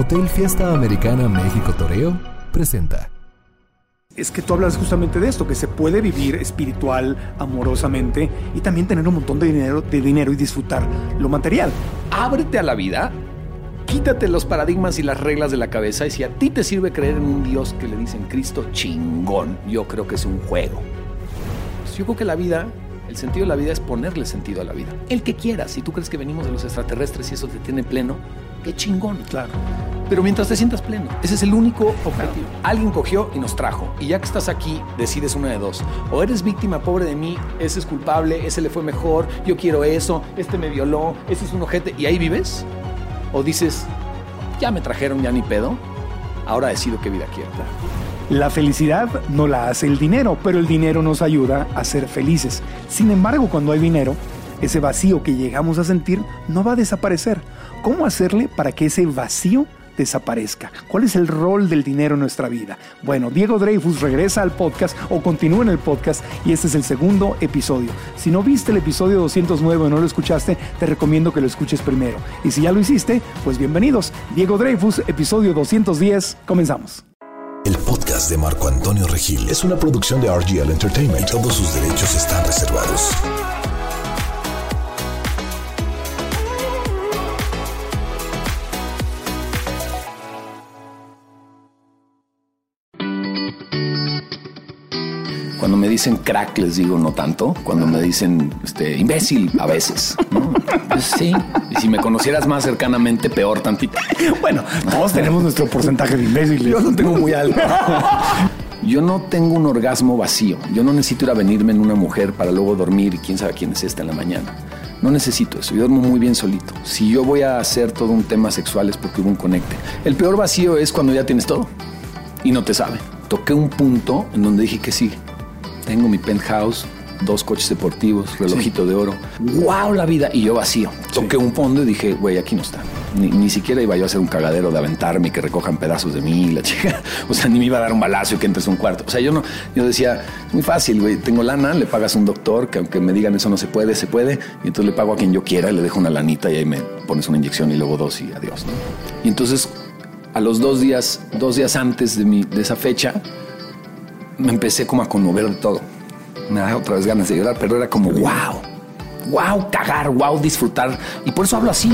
Hotel Fiesta Americana México Toreo presenta. Es que tú hablas justamente de esto, que se puede vivir espiritual, amorosamente y también tener un montón de dinero y disfrutar lo material. Ábrete a la vida, quítate los paradigmas y las reglas de la cabeza y si a ti te sirve creer en un Dios que le dicen Cristo, chingón. Yo creo que es un juego. Pues yo creo que la vida, el sentido de la vida es ponerle sentido a la vida. El que quieras. Si tú crees que venimos de los extraterrestres y eso te tiene pleno, qué chingón. Claro. Pero mientras te sientas pleno, ese es el único objetivo. Alguien cogió y nos trajo. Y ya que estás aquí, decides una de dos. O eres víctima, pobre de mí, ese es culpable, ese le fue mejor, yo quiero eso, este me violó, ese es un ojete, y ahí vives. O dices, ya me trajeron, ya ni pedo, ahora decido qué vida quiero. La felicidad no la hace el dinero, pero el dinero nos ayuda a ser felices. Sin embargo, cuando hay dinero, ese vacío que llegamos a sentir no va a desaparecer. ¿Cómo hacerle para que ese vacío desaparezca? ¿Cuál es el rol del dinero en nuestra vida? Bueno, Diego Dreyfus regresa al podcast o continúa en el podcast y este es el segundo episodio. Si no viste el episodio 209 o no lo escuchaste, te recomiendo que lo escuches primero. Y si ya lo hiciste, pues bienvenidos. Diego Dreyfus, episodio 210. Comenzamos. El podcast de Marco Antonio Regil es una producción de RGL Entertainment y todos sus derechos están reservados. Cuando me dicen crack, les digo no tanto. Cuando me dicen imbécil, a veces, ¿no? Pues sí. Y si me conocieras más cercanamente, peor tantito. Bueno, todos tenemos nuestro porcentaje de imbéciles. Yo lo tengo muy alto. Yo no tengo un orgasmo vacío. Yo no necesito ir a venirme en una mujer para luego dormir y quién sabe quién es esta en la mañana. No necesito eso. Yo duermo muy bien solito. Si yo voy a hacer todo un tema sexual es porque hubo un conecte. El peor vacío es cuando ya tienes todo y no te sabe. Toqué un punto en donde dije que sí. Tengo mi penthouse, 2 coches deportivos, relojito de oro. ¡Wow, la vida! Y yo vacío. Toqué un fondo y dije, güey, aquí no está. Ni siquiera iba yo a hacer un cagadero de aventarme y que recojan pedazos de mí, la chica. O sea, ni me iba a dar un balazo y que entres a un cuarto. O sea, yo decía, muy fácil, güey. Tengo lana, le pagas a un doctor, que aunque me digan eso no se puede, se puede. Y entonces le pago a quien yo quiera, le dejo una lanita y ahí me pones una inyección y luego 2 y adiós, ¿no? Y entonces, a los 2 días antes de esa fecha, me empecé como a conmover de todo. Me da otra vez ganas de llorar, pero era como wow, cagar, wow, disfrutar. Y por eso hablo así.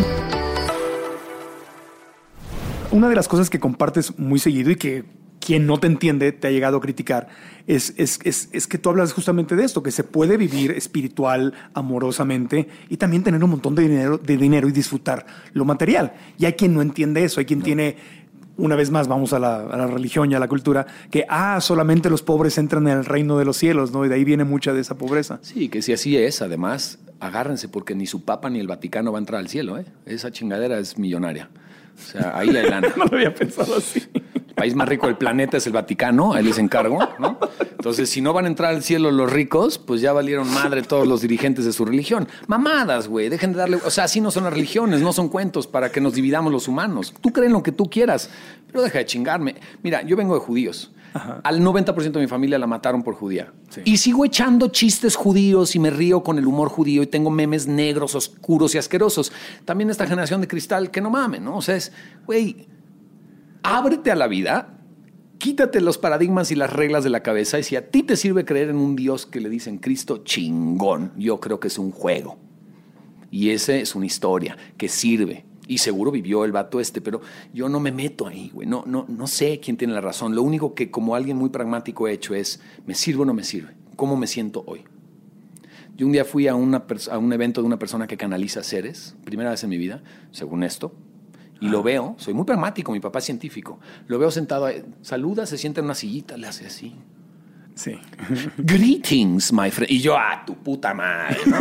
Una de las cosas que compartes muy seguido y que quien no te entiende te ha llegado a criticar es que tú hablas justamente de esto, que se puede vivir espiritual, amorosamente y también tener un montón de dinero y disfrutar lo material. Y hay quien no entiende eso, hay quien tiene... Una vez más vamos a la religión y a la cultura, que solamente los pobres entran en el reino de los cielos, ¿no? Y de ahí viene mucha de esa pobreza. Sí, que si así es, además, agárrense porque ni su papa ni el Vaticano va a entrar al cielo, ¿eh? Esa chingadera es millonaria. O sea, ahí hay lana. No lo había pensado así. El país más rico del planeta es el Vaticano, ahí les encargo, ¿no? Entonces, si no van a entrar al cielo los ricos, pues ya valieron madre todos los dirigentes de su religión. Mamadas, güey, dejen de darle... O sea, así no son las religiones, no son cuentos para que nos dividamos los humanos. Tú creen lo que tú quieras, pero deja de chingarme. Mira, yo vengo de judíos. Ajá. Al 90% de mi familia la mataron por judía. Sí. Y sigo echando chistes judíos y me río con el humor judío y tengo memes negros, oscuros y asquerosos. También esta generación de cristal que no mamen, ¿no? O sea, güey, ábrete a la vida, quítate los paradigmas y las reglas de la cabeza y si a ti te sirve creer en un Dios que le dicen Cristo, chingón. Yo creo que es un juego. Y esa es una historia que sirve. Y seguro vivió el vato pero yo no me meto ahí, güey. No sé quién tiene la razón. Lo único que como alguien muy pragmático he hecho es, ¿me sirve o no me sirve? ¿Cómo me siento hoy? Yo un día fui a un evento de una persona que canaliza seres, primera vez en mi vida, según esto, y lo veo, soy muy pragmático, mi papá es científico, lo veo sentado, saluda, se sienta en una sillita, le hace así. Sí. Greetings, my friend. Y yo, tu puta madre, ¿no?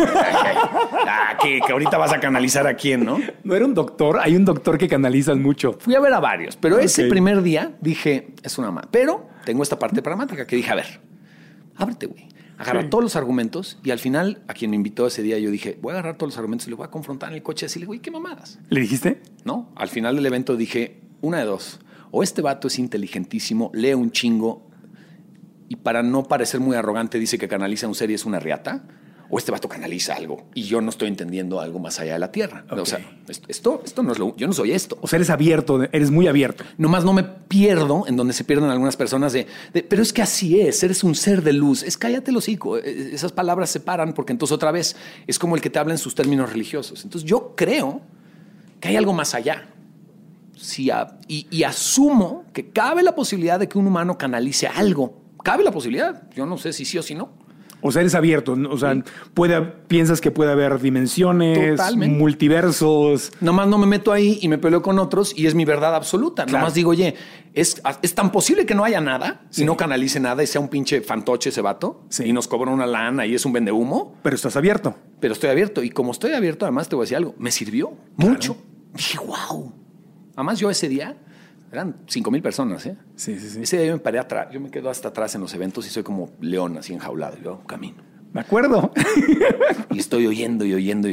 Que ahorita vas a canalizar a quién, ¿no? ¿No era un doctor? Hay un doctor que canalizan mucho. Fui a ver a varios, pero ese primer día dije, es una madre. Pero tengo esta parte pragmática que dije, a ver, ábrete, güey. Agarra todos los argumentos y al final, a quien me invitó ese día, yo dije, voy a agarrar todos los argumentos y le voy a confrontar en el coche y decirle, güey, ¿qué mamadas? ¿Le dijiste? No, al final del evento dije, una de dos. O este vato es inteligentísimo, lee un chingo y para no parecer muy arrogante dice que canaliza un ser y es una riata. o este vato canaliza algo y yo no estoy entendiendo algo más allá de la Tierra. Okay. O sea, esto no es yo no soy esto. O sea, eres abierto, eres muy abierto. Nomás no me pierdo en donde se pierden algunas personas pero es que así es, eres un ser de luz. Cállate el hocico. Esas palabras se paran porque entonces otra vez es como el que te habla en sus términos religiosos. Entonces yo creo que hay algo más allá. Sí, y asumo que cabe la posibilidad de que un humano canalice algo. Cabe la posibilidad. Yo no sé si sí o si no. O sea, eres abierto. O sea, sí. Piensas que puede haber dimensiones, totalmente, multiversos. Nomás no me meto ahí y me peleo con otros y es mi verdad absoluta. Claro. Nomás digo, oye, ¿es tan posible que no haya nada y no canalice nada y sea un pinche fantoche ese vato y nos cobra una lana y es un vendehumo? Pero estás abierto. Pero estoy abierto. Y como estoy abierto, además te voy a decir algo. Me sirvió mucho. Dije, wow. Además yo ese día... Eran 5,000 personas, ¿eh? Sí. Ese día yo me paré atrás. Yo me quedo hasta atrás en los eventos y soy como león así enjaulado. Yo camino. Me acuerdo. Y estoy oyendo.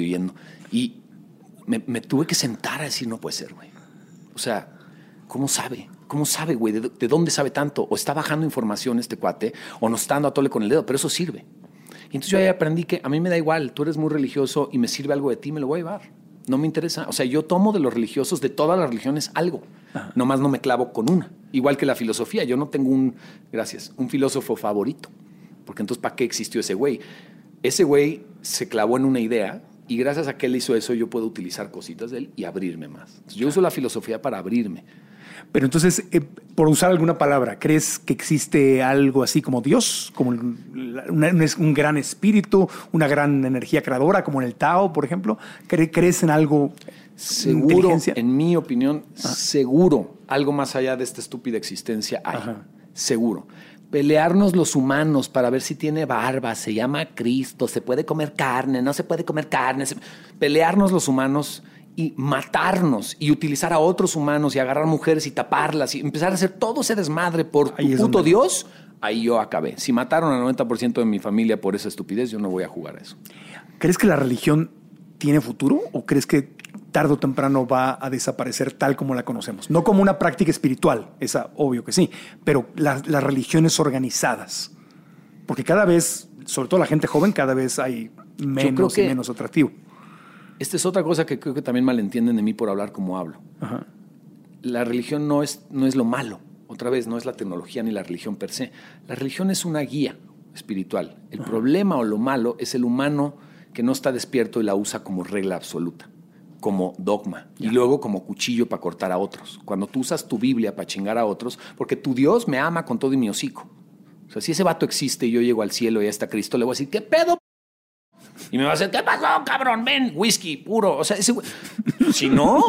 Y me tuve que sentar a decir, no puede ser, güey. O sea, ¿cómo sabe? ¿Cómo sabe, güey? ¿De dónde sabe tanto? O está bajando información este cuate, o nos está dando a tole con el dedo, pero eso sirve. Y entonces yo ahí aprendí que a mí me da igual. Tú eres muy religioso y me sirve algo de ti, me lo voy a llevar. No me interesa. O sea, yo tomo de los religiosos, de todas las religiones, algo. Ajá. Nomás no me clavo con una. Igual que la filosofía. Yo no tengo un filósofo favorito. Porque entonces, ¿para qué existió ese güey? Ese güey se clavó en una idea y gracias a que él hizo eso, yo puedo utilizar cositas de él y abrirme más. Entonces, yo uso la filosofía para abrirme. Pero entonces, por usar alguna palabra, ¿crees que existe algo así como Dios? Como un gran espíritu, una gran energía creadora, como en el Tao, por ejemplo? ¿Crees en algo? Seguro, en mi opinión, seguro, algo más allá de esta estúpida existencia hay. Ajá. Seguro. Pelearnos los humanos para ver si tiene barba, se llama Cristo, se puede comer carne, no se puede comer carne. Pelearnos los humanos y matarnos y utilizar a otros humanos y agarrar mujeres y taparlas y empezar a hacer todo ese desmadre por tu puto Dios, ahí yo acabé. Si mataron al 90% de mi familia por esa estupidez, yo no voy a jugar a eso. ¿Crees que la religión tiene futuro o crees que tarde o temprano va a desaparecer tal como la conocemos? No como una práctica espiritual, esa obvio que sí, pero las religiones organizadas. Porque cada vez, sobre todo la gente joven, cada vez hay menos y menos atractivo. Esta es otra cosa que creo que también malentienden de mí por hablar como hablo. Ajá. La religión no es lo malo. Otra vez, no es la tecnología ni la religión per se. La religión es una guía espiritual. El problema o lo malo es el humano que no está despierto y la usa como regla absoluta, como dogma, y luego como cuchillo para cortar a otros. Cuando tú usas tu Biblia para chingar a otros, porque tu Dios me ama con todo y mi hocico. O sea, si ese vato existe y yo llego al cielo y ya está Cristo, le voy a decir, ¿qué pedo? Y me va a decir, ¿qué pasó, cabrón? Ven, whisky puro. O sea, ese güey. Si no.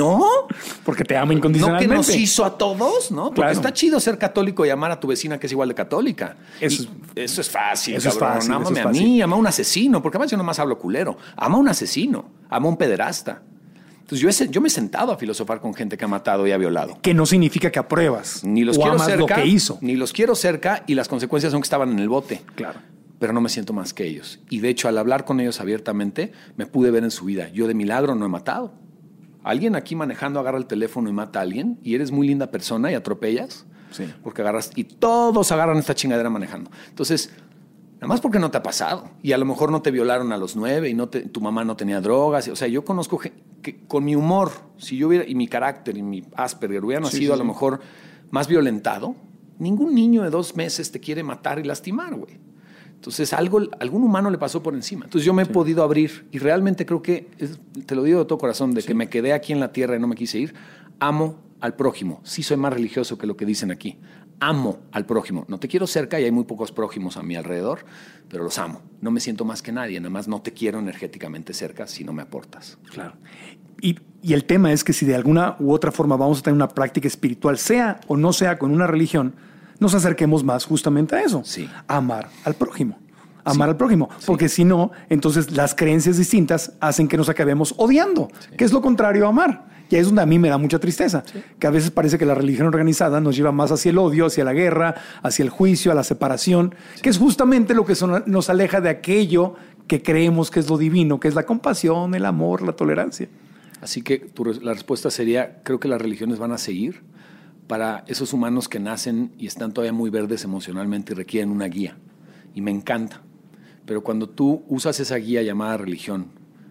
Porque te ama incondicionalmente. No que nos hizo a todos, ¿no? Porque está chido ser católico y amar a tu vecina que es igual de católica. Eso es fácil, eso cabrón. Es fácil, ámame a mí, ama a un asesino. Porque además yo nomás hablo culero. Ama a un asesino, ama a un pederasta. Entonces yo me he sentado a filosofar con gente que ha matado y ha violado. Que no significa que apruebas. Ni los quiero cerca. Lo que hizo. Ni los quiero cerca y las consecuencias son que estaban en el bote. Claro. Pero no me siento más que ellos. Y de hecho, al hablar con ellos abiertamente, me pude ver en su vida. Yo de milagro no he matado. Alguien aquí manejando agarra el teléfono y mata a alguien y eres muy linda persona y atropellas. Sí. Porque agarras y todos agarran esta chingadera manejando. Entonces, nada más porque no te ha pasado. Y a lo mejor no te violaron a los 9 y tu mamá no tenía drogas. O sea, yo conozco que con mi humor, si yo hubiera, y mi carácter y mi Asperger hubiera nacido a lo mejor más violentado, ningún niño de 2 meses te quiere matar y lastimar, güey. Entonces, algún humano le pasó por encima. Entonces, yo me he podido abrir y realmente creo que, te lo digo de todo corazón, de que me quedé aquí en la tierra y no me quise ir. Amo al prójimo. Sí soy más religioso que lo que dicen aquí. Amo al prójimo. No te quiero cerca y hay muy pocos prójimos a mi alrededor, pero los amo. No me siento más que nadie. Nada más no te quiero energéticamente cerca si no me aportas. Claro. Y el tema es que si de alguna u otra forma vamos a tener una práctica espiritual, sea o no sea con una religión, nos acerquemos más justamente a eso. Sí. Amar al prójimo. Amar al prójimo. Sí. Porque si no, entonces las creencias distintas hacen que nos acabemos odiando, que es lo contrario a amar. Y ahí es donde a mí me da mucha tristeza, que a veces parece que la religión organizada nos lleva más hacia el odio, hacia la guerra, hacia el juicio, a la separación, que es justamente lo que nos aleja de aquello que creemos que es lo divino, que es la compasión, el amor, la tolerancia. Así que la respuesta sería, creo que las religiones van a seguir para esos humanos que nacen y están todavía muy verdes emocionalmente y requieren una guía. Y me encanta. pero cuando tú usas esa guía llamada religión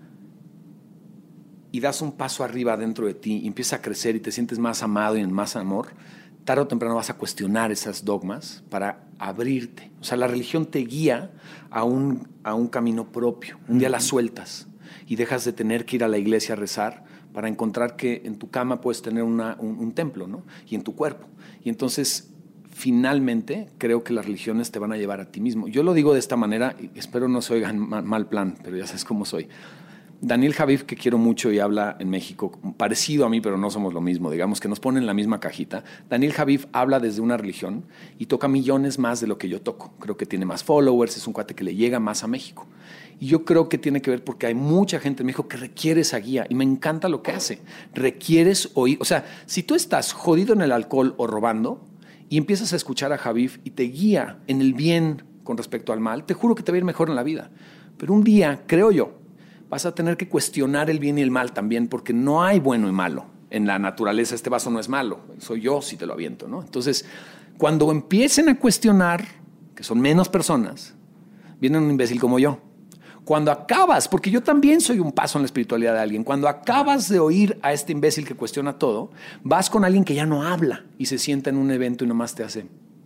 y das un paso arriba dentro de ti y empiezas a crecer y te sientes más amado y en más amor, tarde o temprano vas a cuestionar esas dogmas para abrirte. O sea, la religión te guía a un camino propio. Un día la sueltas y dejas de tener que ir a la iglesia a rezar para encontrar que en tu cama puedes tener un templo, ¿no? Y en tu cuerpo. Y entonces, finalmente, creo que las religiones te van a llevar a ti mismo. Yo lo digo de esta manera, y espero no se oigan mal plan, pero ya sabes cómo soy. Daniel Javif, que quiero mucho y habla en México, parecido a mí, pero no somos lo mismo, digamos que nos ponen en la misma cajita. Daniel Javif habla desde una religión y toca millones más de lo que yo toco. Creo que tiene más followers, es un cuate que le llega más a México. Y yo creo que tiene que ver porque hay mucha gente en México que requiere esa guía y me encanta lo que hace. Requieres oír, o sea, si tú estás jodido en el alcohol o robando y empiezas a escuchar a Javif y te guía en el bien con respecto al mal, te juro que te va a ir mejor en la vida. Pero un día, creo yo, vas a tener que cuestionar el bien y el mal también, porque no hay bueno y malo. En la naturaleza este vaso no es malo, soy yo si te lo aviento, ¿no? Entonces, cuando empiecen a cuestionar, que son menos personas, viene un imbécil como yo. Cuando acabas, porque yo también soy un paso en la espiritualidad de alguien, cuando acabas de oír a este imbécil que cuestiona todo, vas con alguien que ya no habla y se sienta en un evento y nomás te hace.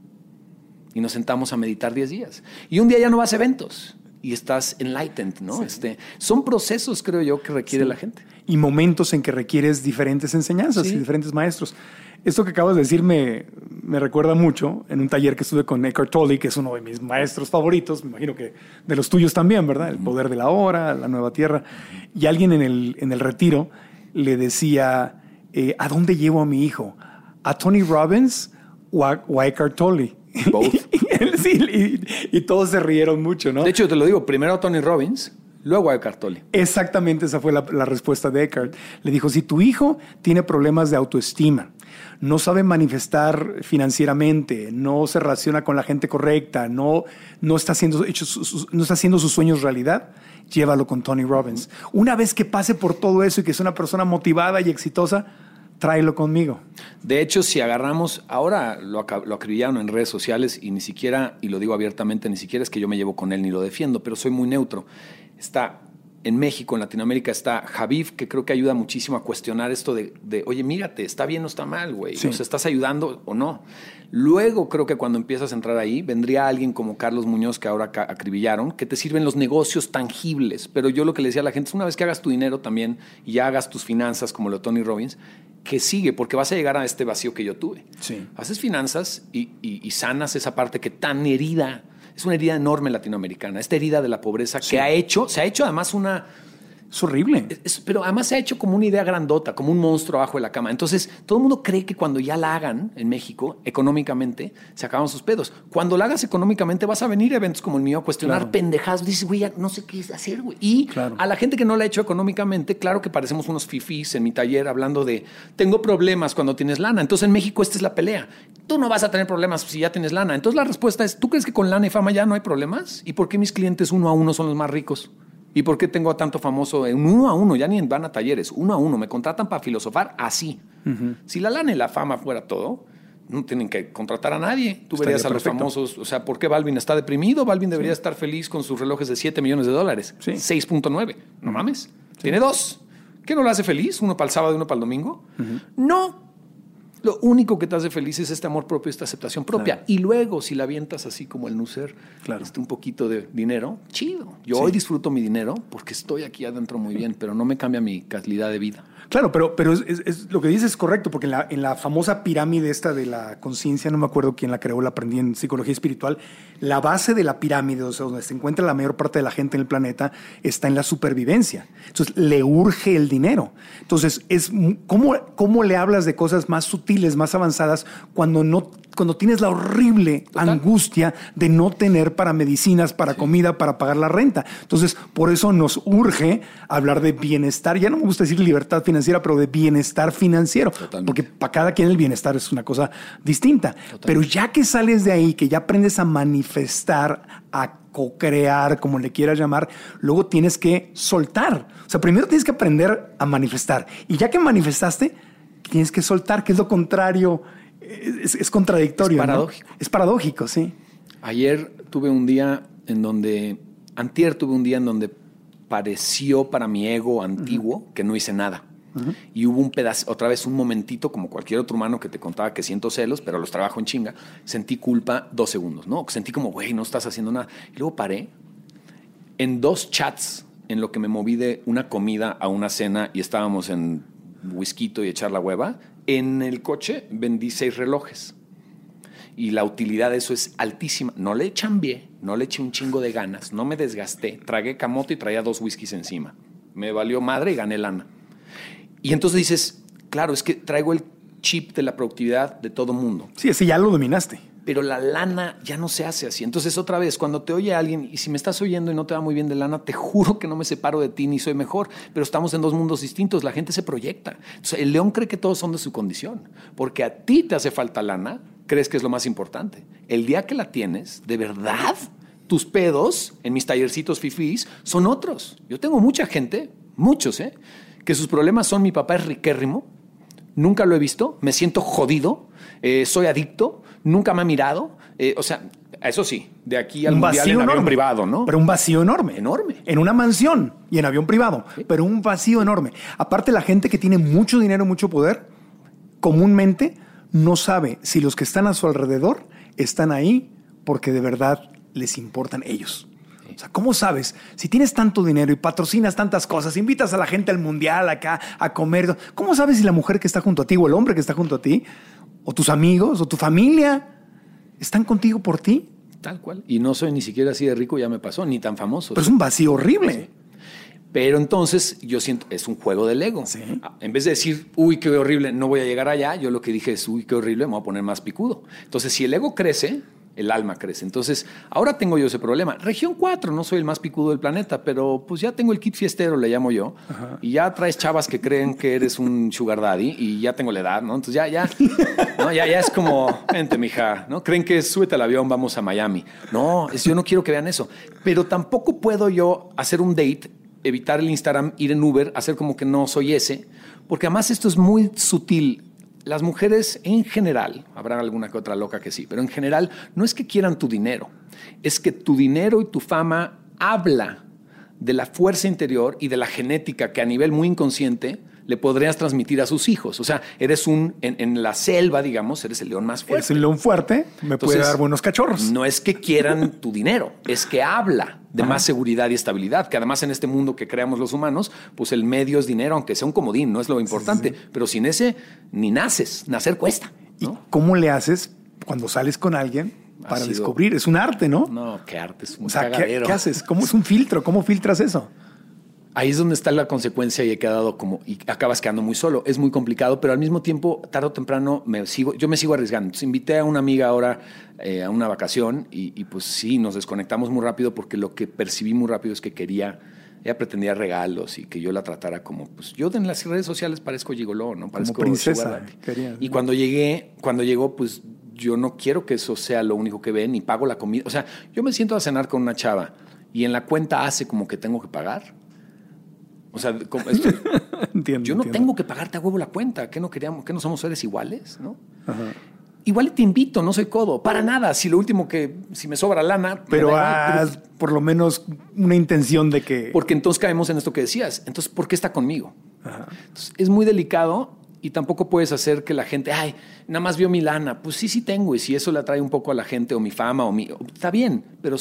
Y nos sentamos a meditar 10 días. Y un día ya no vas a eventos. Y estás enlightened, ¿no? Sí. Son procesos, creo yo, que requiere la gente. Y momentos en que requieres diferentes enseñanzas y diferentes maestros. Esto que acabas de decir me recuerda mucho en un taller que estuve con Eckhart Tolle, que es uno de mis maestros favoritos, me imagino que de los tuyos también, ¿verdad? El poder de la hora, la nueva tierra. Y alguien en el retiro le decía, ¿a dónde llevo a mi hijo? ¿A Tony Robbins o a Eckhart Tolle? Both. Sí, y todos se rieron mucho, ¿no? De hecho, te lo digo, primero a Tony Robbins, luego a Eckhart Tolle. Exactamente, esa fue la respuesta de Eckhart. Le dijo, si tu hijo tiene problemas de autoestima, no sabe manifestar financieramente, no se relaciona con la gente correcta, no está haciendo sus sueños realidad, llévalo con Tony Robbins. Una vez que pase por todo eso y que es una persona motivada y exitosa, tráelo conmigo. De hecho, si agarramos, ahora lo acribillaron en redes sociales y ni siquiera, y lo digo abiertamente, ni siquiera es que yo me llevo con él ni lo defiendo, pero soy muy neutro. Está en México, en Latinoamérica, está Javif, que creo que ayuda muchísimo a cuestionar esto de oye, mírate, ¿está bien o está mal, güey? Sí. ¿Nos estás ayudando o no? Luego creo que cuando empiezas a entrar ahí, vendría alguien como Carlos Muñoz, que ahora acribillaron, que te sirven los negocios tangibles. Pero yo lo que le decía a la gente es una vez que hagas tu dinero también y ya hagas tus finanzas como lo de Tony Robbins, que sigue, porque vas a llegar a este vacío que yo tuve. Sí. Haces finanzas y sanas esa parte que tan herida. Es una herida enorme latinoamericana, esta herida de la pobreza que se ha hecho además una... Es horrible. Pero además se ha hecho como una idea grandota, como un monstruo abajo de la cama. Entonces, todo el mundo cree que cuando ya la hagan en México, económicamente, se acaban sus pedos. Cuando la hagas económicamente, vas a venir a eventos como el mío a cuestionar pendejadas. Dices, güey, ya no sé qué hacer, güey. Y a la gente que no la ha hecho económicamente, claro que parecemos unos fifís en mi taller hablando de, tengo problemas cuando tienes lana. Entonces, en México esta es la pelea. Tú no vas a tener problemas si ya tienes lana. Entonces, la respuesta es, ¿tú crees que con lana y fama ya no hay problemas? ¿Y por qué mis clientes 1 a 1 son los más ricos? ¿Y por qué tengo a tanto famoso en 1 a 1? Ya ni van a talleres, 1 a 1. Me contratan para filosofar así. Uh-huh. Si la lana y la fama fuera todo, no tienen que contratar a nadie. Tú verías a los famosos. O sea, ¿por qué Balvin está deprimido? Balvin debería estar feliz con sus relojes de $7 millones. Sí. 6.9. No mames. Sí. Tiene 2. ¿Qué no lo hace feliz? ¿Uno para el sábado y uno para el domingo? Uh-huh. No. Lo único que te hace feliz es este amor propio, esta aceptación propia. Claro. Y luego, si la avientas así como el Nusser, un poquito de dinero, chido. Yo hoy disfruto mi dinero porque estoy aquí adentro muy bien, pero no me cambia mi calidad de vida. Claro, pero lo que dices es correcto, porque en la famosa pirámide esta de la conciencia, no me acuerdo quién la creó, la aprendí en psicología espiritual, la base de la pirámide, o sea, donde se encuentra la mayor parte de la gente en el planeta, está en la supervivencia. Entonces, le urge el dinero. Entonces, ¿cómo le hablas de cosas más sutiles, más avanzadas, cuando tienes la horrible angustia de no tener para medicinas, para comida, para pagar la renta? Entonces, por eso nos urge hablar de bienestar. Ya no me gusta decir libertad financiera, pero de bienestar financiero. Totalmente. Porque para cada quien el bienestar es una cosa distinta. Totalmente. Pero ya que sales de ahí, que ya aprendes a manifestar, a co-crear, como le quieras llamar, luego tienes que soltar. O sea, primero tienes que aprender a manifestar. Y ya que manifestaste, tienes que soltar, que es lo contrario. Es contradictorio. Es paradójico. ¿No? Es paradójico, sí. Ayer tuve un día en donde Antier tuve un día en donde pareció para mi ego antiguo que no hice nada. Y hubo un pedazo, otra vez un momentito, como cualquier otro humano que te contaba que siento celos, pero los trabajo en chinga. Sentí culpa 2 segundos, ¿no? Sentí como, güey, no estás haciendo nada. Y luego paré en 2 chats en lo que me moví de una comida a una cena y estábamos en whisky y echar la hueva. En el coche vendí 6 relojes. Y la utilidad de eso es altísima. No le chambié, no le eché un chingo de ganas, no me desgasté. Tragué camote y traía 2 whiskies encima. Me valió madre y gané lana. Y entonces dices, claro, es que traigo el chip de la productividad de todo mundo. Sí, ese ya lo dominaste. Pero la lana ya no se hace así. Entonces, otra vez, cuando te oye alguien, y si me estás oyendo y no te va muy bien de lana, te juro que no me separo de ti ni soy mejor. Pero estamos en 2 mundos distintos. La gente se proyecta. Entonces, el león cree que todos son de su condición. Porque a ti te hace falta lana, crees que es lo más importante. El día que la tienes, de verdad, tus pedos en mis tallercitos fifís son otros. Yo tengo mucha gente, muchos, que sus problemas son: mi papá es riquérrimo, nunca lo he visto, me siento jodido, soy adicto, nunca me ha mirado. O sea, eso sí, de aquí al mundial en avión privado, ¿no? Pero un vacío enorme. Enorme. En una mansión y en avión privado, sí. Pero un vacío enorme. Aparte, la gente que tiene mucho dinero, mucho poder, comúnmente no sabe si los que están a su alrededor están ahí porque de verdad les importan ellos. O sea, ¿cómo sabes? Si tienes tanto dinero y patrocinas tantas cosas, invitas a la gente al mundial acá a comer, ¿cómo sabes si la mujer que está junto a ti o el hombre que está junto a ti o tus amigos o tu familia están contigo por ti? Tal cual. Y no soy ni siquiera así de rico, ya me pasó, ni tan famoso. Pero es un vacío horrible. Sí. Pero entonces yo siento, es un juego del ego. Sí. En vez de decir, uy, qué horrible, no voy a llegar allá, yo lo que dije es, uy, qué horrible, me voy a poner más picudo. Entonces, si el ego crece, el alma crece. Entonces, ahora tengo yo ese problema. Región 4, no soy el más picudo del planeta, pero pues ya tengo el kit fiestero, le llamo yo. Ajá. Y ya traes chavas que creen que eres un sugar daddy y ya tengo la edad, ¿no? Entonces ¿no? ya es como, vente, mija, ¿no? Creen que súbete al avión, vamos a Miami. No, yo no quiero que vean eso. Pero tampoco puedo yo hacer un date, evitar el Instagram, ir en Uber, hacer como que no soy ese, porque además esto es muy sutil. Las mujeres en general, habrá alguna que otra loca que sí, pero en general no es que quieran tu dinero, es que tu dinero y tu fama habla de la fuerza interior y de la genética que a nivel muy inconsciente le podrías transmitir a sus hijos. O sea, eres en la selva, digamos, eres el león más fuerte. Es un león fuerte, me puede dar buenos cachorros. No es que quieran tu dinero, es que habla de más seguridad y estabilidad, que además en este mundo que creamos los humanos, pues el medio es dinero, aunque sea un comodín, no es lo importante. Sí. Pero sin ese ni naces, nacer cuesta, ¿no? ¿Y cómo le haces cuando sales con alguien para descubrir? Es un arte, ¿no? No, qué arte, es un cagadero. ¿Qué haces? ¿Cómo es un filtro? ¿Cómo filtras eso? Ahí es donde está la consecuencia y he quedado y acabas quedando muy solo. Es muy complicado, pero al mismo tiempo, tarde o temprano, yo me sigo arriesgando. Entonces, invité a una amiga ahora a una vacación y pues sí, nos desconectamos muy rápido porque lo que percibí muy rápido es que ella pretendía regalos y que yo la tratara como, pues yo en las redes sociales parezco gigoló, ¿no? Parezco como princesa. Y cuando llegó, pues yo no quiero que eso sea lo único que ven, ni pago la comida. O sea, yo me siento a cenar con una chava y en la cuenta hace como que tengo que pagar. O sea, yo no tengo que pagarte a huevo la cuenta. ¿Qué no queríamos? ¿Qué no somos seres iguales? ¿No? Ajá. Igual te invito, no soy codo. Para nada. Si me sobra lana... Pero haz por lo menos una intención de que... Porque entonces caemos en esto que decías. Entonces, ¿por qué está conmigo? Ajá. Entonces, es muy delicado y tampoco puedes hacer que la gente... Ay, nada más vio mi lana. Pues sí tengo. Y si eso le atrae un poco a la gente o mi fama está bien. Pero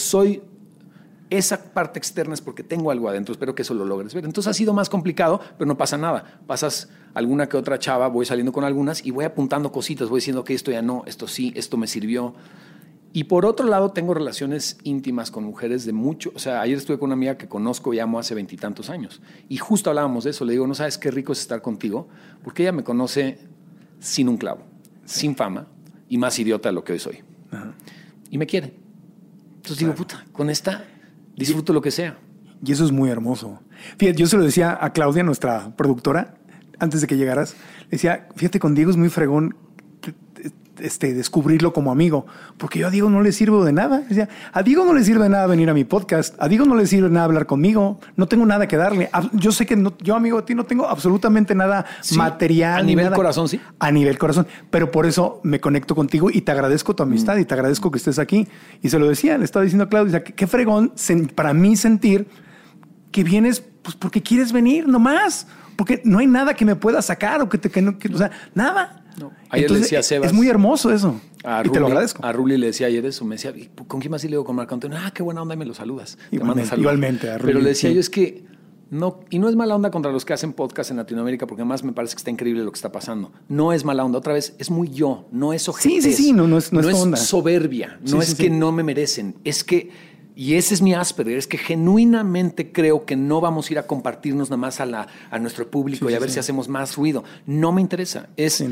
esa parte externa es porque tengo algo adentro. Espero que eso lo logres ver. Entonces ha sido más complicado, pero no pasa nada. Pasas alguna que otra chava, voy saliendo con algunas y voy apuntando cositas. Voy diciendo que esto ya no, esto sí, esto me sirvió. Y por otro lado, tengo relaciones íntimas con mujeres de mucho... O sea, ayer estuve con una amiga que conozco y amo hace 20 y tantos años. Y justo hablábamos de eso. Le digo, ¿no sabes qué rico es estar contigo? Porque ella me conoce sin un clavo, sin fama y más idiota de lo que hoy soy. Ajá. Y me quiere. Entonces digo, puta, con esta... disfruto lo que sea. Y eso es muy hermoso. Fíjate, yo se lo decía a Claudia, nuestra productora, antes de que llegaras. Le decía, fíjate, con Diego es muy fregón. descubrirlo como amigo, porque yo a Diego no le sirvo de nada. O sea, a Diego no le sirve de nada venir a mi podcast, a Diego no le sirve de nada hablar conmigo, no tengo nada que darle. Yo sé que yo, amigo, a ti no tengo absolutamente nada material. A nivel nada, corazón, sí. A nivel corazón, pero por eso me conecto contigo y te agradezco tu amistad y te agradezco que estés aquí. Y se lo decía, le estaba diciendo a Claudia, o sea, qué fregón para mí sentir que vienes pues porque quieres venir nomás, porque no hay nada que me pueda sacar o sea, nada. No. Ayer entonces, le decía a Sebas. Es muy hermoso eso. Y te lo agradezco. A Ruli le decía ayer eso. Me decía, ¿con quién más? Y le digo, con Marco Antonio. Qué buena onda y me lo saludas. Igualmente a Ruli. Pero le decía yo, es que no, y no es mala onda contra los que hacen podcast en Latinoamérica, porque además me parece que está increíble lo que está pasando. No es mala onda. Otra vez, es muy yo. No es ojetez. Sí. No es onda. Soberbia. No es que no me merecen. Es que... Y ese es mi Asperger, es que genuinamente creo que no vamos a ir a compartirnos nada más a nuestro público y a ver si hacemos más ruido. No me interesa.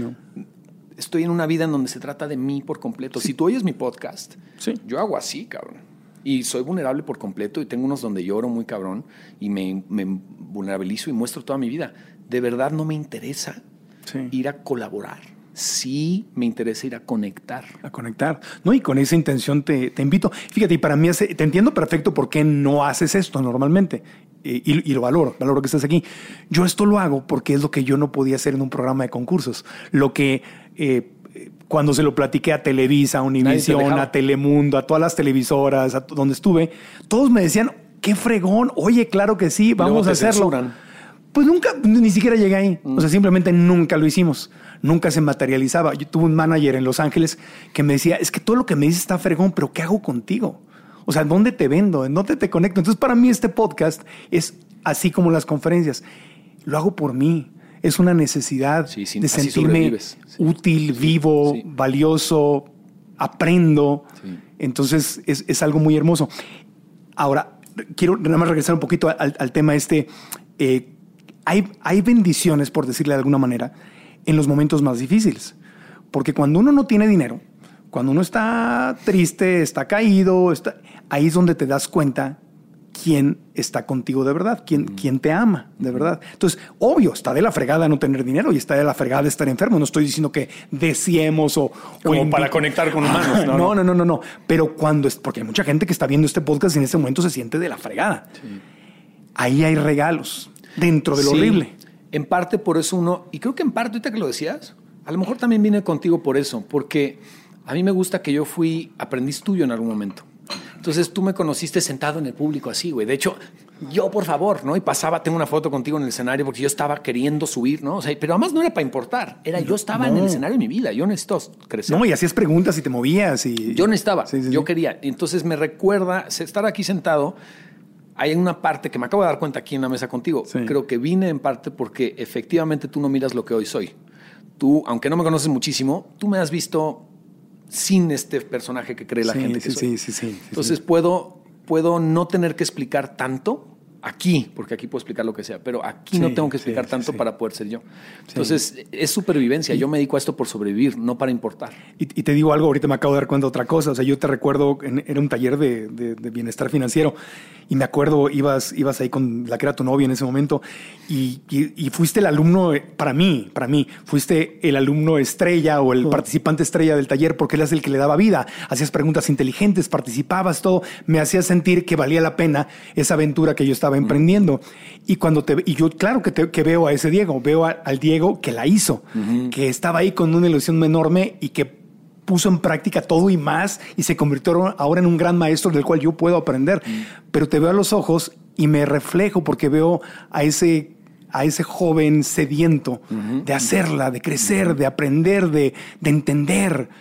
Estoy en una vida en donde se trata de mí por completo. Si tú oyes mi podcast, yo hago así, cabrón. Y soy vulnerable por completo y tengo unos donde lloro muy cabrón y me vulnerabilizo y muestro toda mi vida. De verdad no me interesa ir a colaborar. Sí me interesa ir a conectar. A conectar. No, y con esa intención te invito. Fíjate, y para mí te entiendo perfecto por qué no haces esto normalmente. Y lo valoro que estés aquí. Yo esto lo hago porque es lo que yo no podía hacer en un programa de concursos. Lo que cuando se lo platiqué a Televisa, a Univisión, a Telemundo, a todas las televisoras, a donde estuve, todos me decían, qué fregón, oye, claro que sí, vamos a hacerlo. Censuran. Pues nunca, ni siquiera llegué ahí. O sea, simplemente nunca lo hicimos. Nunca se materializaba. Yo tuve un manager en Los Ángeles que me decía, es que todo lo que me dices está fregón, pero ¿qué hago contigo? O sea, ¿dónde te vendo? ¿En dónde te conecto? Entonces, para mí este podcast es así como las conferencias. Lo hago por mí. Es una necesidad de sentirme útil, vivo, valioso, aprendo. Sí. Entonces, es algo muy hermoso. Ahora, quiero nada más regresar un poquito al tema hay bendiciones, por decirle de alguna manera, en los momentos más difíciles. Porque cuando uno no tiene dinero, cuando uno está triste, está caído, ahí es donde te das cuenta quién está contigo de verdad, quién te ama de verdad. Entonces, obvio, está de la fregada no tener dinero y está de la fregada estar enfermo. No estoy diciendo que deseemos o para conectar con humanos. No. Pero porque hay mucha gente que está viendo este podcast y en ese momento se siente de la fregada. Sí. Ahí hay regalos dentro de lo horrible. En parte por eso y creo que en parte, ahorita que lo decías, a lo mejor también vine contigo por eso, porque a mí me gusta que yo fui aprendiz tuyo en algún momento. Entonces tú me conociste sentado en el público así, güey. De hecho, yo, por favor, ¿no? Y tengo una foto contigo en el escenario porque yo estaba queriendo subir, ¿no? O sea, pero además no era para importar. Yo estaba en el escenario de mi vida. Yo necesito crecer. No, y hacías preguntas y te movías. Yo necesitaba. Yo quería. Entonces me recuerda estar aquí sentado. Hay una parte que me acabo de dar cuenta aquí en la mesa contigo. Sí. Creo que vine en parte porque efectivamente tú no miras lo que hoy soy. Tú, aunque no me conoces muchísimo, tú me has visto sin este personaje que cree la gente que soy. Sí. Entonces puedo no tener que explicar tanto aquí, porque aquí puedo explicar lo que sea, pero aquí no tengo que explicar tanto para poder ser yo. Entonces es supervivencia. Yo me dedico a esto por sobrevivir, no para importar. Y te digo algo, ahorita me acabo de dar cuenta de otra cosa. O sea, yo te recuerdo, era un taller de bienestar financiero y me acuerdo, ibas ahí con la que era tu novia en ese momento y fuiste el alumno, para mí, fuiste el alumno estrella o el participante estrella del taller porque él es el que le daba vida. Hacías preguntas inteligentes, participabas, todo. Me hacías sentir que valía la pena esa aventura que yo estaba emprendiendo. Y yo claro que veo a ese Diego, veo al Diego que la hizo, que estaba ahí con una ilusión enorme y que puso en práctica todo y más y se convirtió ahora en un gran maestro del cual yo puedo aprender. Pero te veo a los ojos y me reflejo porque veo a ese joven sediento de hacerla, de crecer, de aprender, de entender,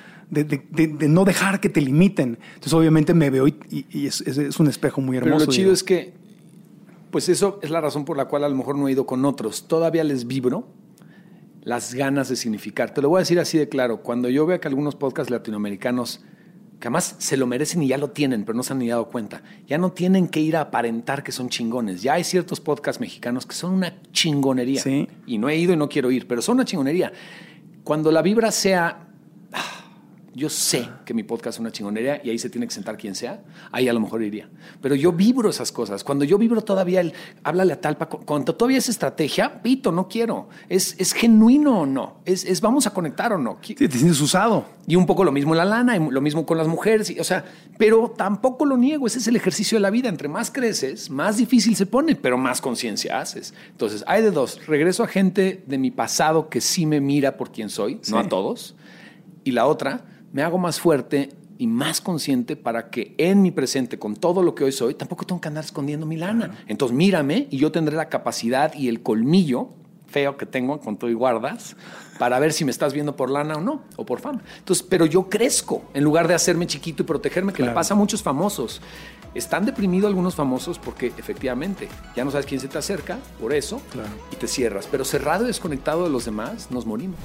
de no dejar que te limiten. Entonces obviamente me veo y es un espejo muy hermoso. Pero lo chido es que pues eso es la razón por la cual a lo mejor no he ido con otros. Todavía les vibro las ganas de significar. Te lo voy a decir así de claro. Cuando yo veo que algunos podcasts latinoamericanos, que además se lo merecen y ya lo tienen, pero no se han ni dado cuenta, ya no tienen que ir a aparentar que son chingones. Ya hay ciertos podcasts mexicanos que son una chingonería. Sí. Y no he ido y no quiero ir, pero son una chingonería. Cuando la vibra sea yo sé que mi podcast es una chingonería y ahí se tiene que sentar quien sea, ahí a lo mejor iría. Pero yo vibro esas cosas. Cuando yo vibro todavía háblale a Talpa, cuando todavía es estrategia, pito, no quiero. ¿Es genuino o no? ¿Es vamos a conectar o no? Sí, te sientes usado. Y un poco lo mismo en la lana, y lo mismo con las mujeres. O sea, pero tampoco lo niego. Ese es el ejercicio de la vida. Entre más creces, más difícil se pone, pero más conciencia haces. Entonces, hay de dos. Regreso a gente de mi pasado que sí me mira por quien soy, no a todos. Y la otra, me hago más fuerte y más consciente para que en mi presente, con todo lo que hoy soy, tampoco tengo que andar escondiendo mi lana. Entonces, mírame y yo tendré la capacidad y el colmillo feo que tengo con todo y guardas para ver si me estás viendo por lana o no, o por fama. Entonces, pero yo crezco en lugar de hacerme chiquito y protegerme, que le pasa a muchos famosos. Están deprimidos algunos famosos porque efectivamente ya no sabes quién se te acerca, por eso, y te cierras. Pero cerrado y desconectado de los demás, nos morimos.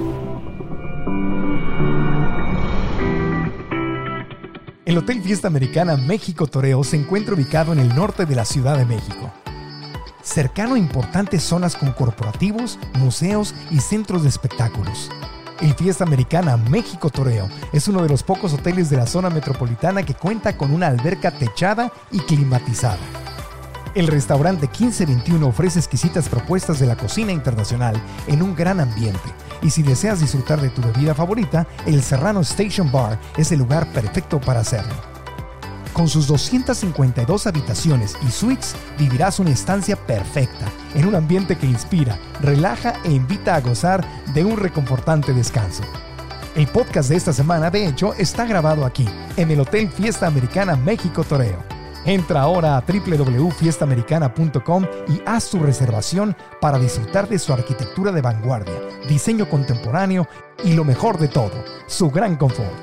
El Hotel Fiesta Americana México Toreo se encuentra ubicado en el norte de la Ciudad de México, cercano a importantes zonas con corporativos, museos y centros de espectáculos. El Fiesta Americana México Toreo es uno de los pocos hoteles de la zona metropolitana que cuenta con una alberca techada y climatizada. El restaurante 1521 ofrece exquisitas propuestas de la cocina internacional en un gran ambiente. Y si deseas disfrutar de tu bebida favorita, el Serrano Station Bar es el lugar perfecto para hacerlo. Con sus 252 habitaciones y suites, vivirás una estancia perfecta, en un ambiente que inspira, relaja e invita a gozar de un reconfortante descanso. El podcast de esta semana, de hecho, está grabado aquí, en el Hotel Fiesta Americana México Toreo. Entra ahora a www.fiestaamericana.com y haz tu reservación para disfrutar de su arquitectura de vanguardia, diseño contemporáneo y lo mejor de todo, su gran confort.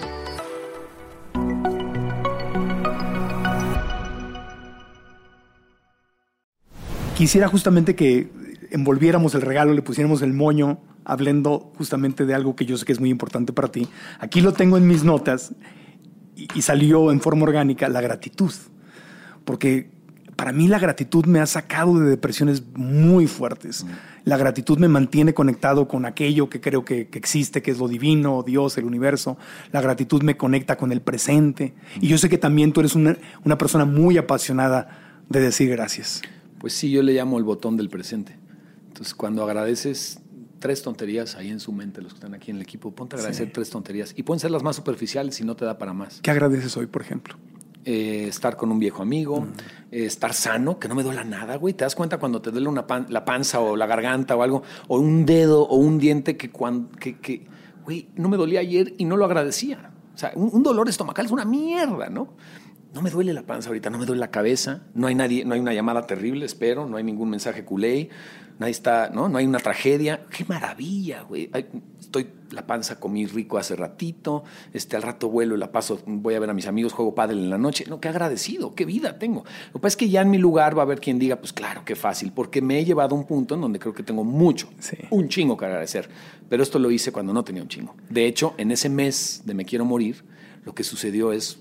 Quisiera justamente que envolviéramos el regalo, le pusiéramos el moño, hablando justamente de algo que yo sé que es muy importante para ti. Aquí lo tengo en mis notas y salió en forma orgánica, la gratitud. Porque para mí la gratitud me ha sacado de depresiones muy fuertes. La gratitud me mantiene conectado con aquello que creo que existe, que es lo divino, Dios, el universo. La gratitud me conecta con el presente. Y yo sé que también tú eres una persona muy apasionada de decir gracias. Pues sí, yo le llamo el botón del presente. Entonces, cuando agradeces 3 tonterías ahí en su mente, los que están aquí en el equipo, ponte a agradecer 3 tonterías. Y pueden ser las más superficiales si no te da para más. ¿Qué agradeces hoy, por ejemplo? Estar con un viejo amigo, estar sano, que no me duela nada, güey. ¿Te das cuenta cuando te duele la panza o la garganta o algo, o un dedo o un diente que güey, no me dolía ayer y no lo agradecía? O sea, un dolor estomacal es una mierda, ¿no? No me duele la panza ahorita, no me duele la cabeza, no hay nadie, no hay una llamada terrible, espero, no hay ningún mensaje culé, nadie está, no hay una tragedia. ¡Qué maravilla, güey! La panza comí rico hace ratito, al rato vuelo y la paso, voy a ver a mis amigos, juego pádel en la noche. No, qué agradecido, qué vida tengo. Lo que pasa es que ya en mi lugar va a haber quien diga, pues claro, qué fácil, porque me he llevado a un punto en donde creo que tengo mucho, un chingo que agradecer. Pero esto lo hice cuando no tenía un chingo. De hecho, en ese mes de me quiero morir, lo que sucedió es,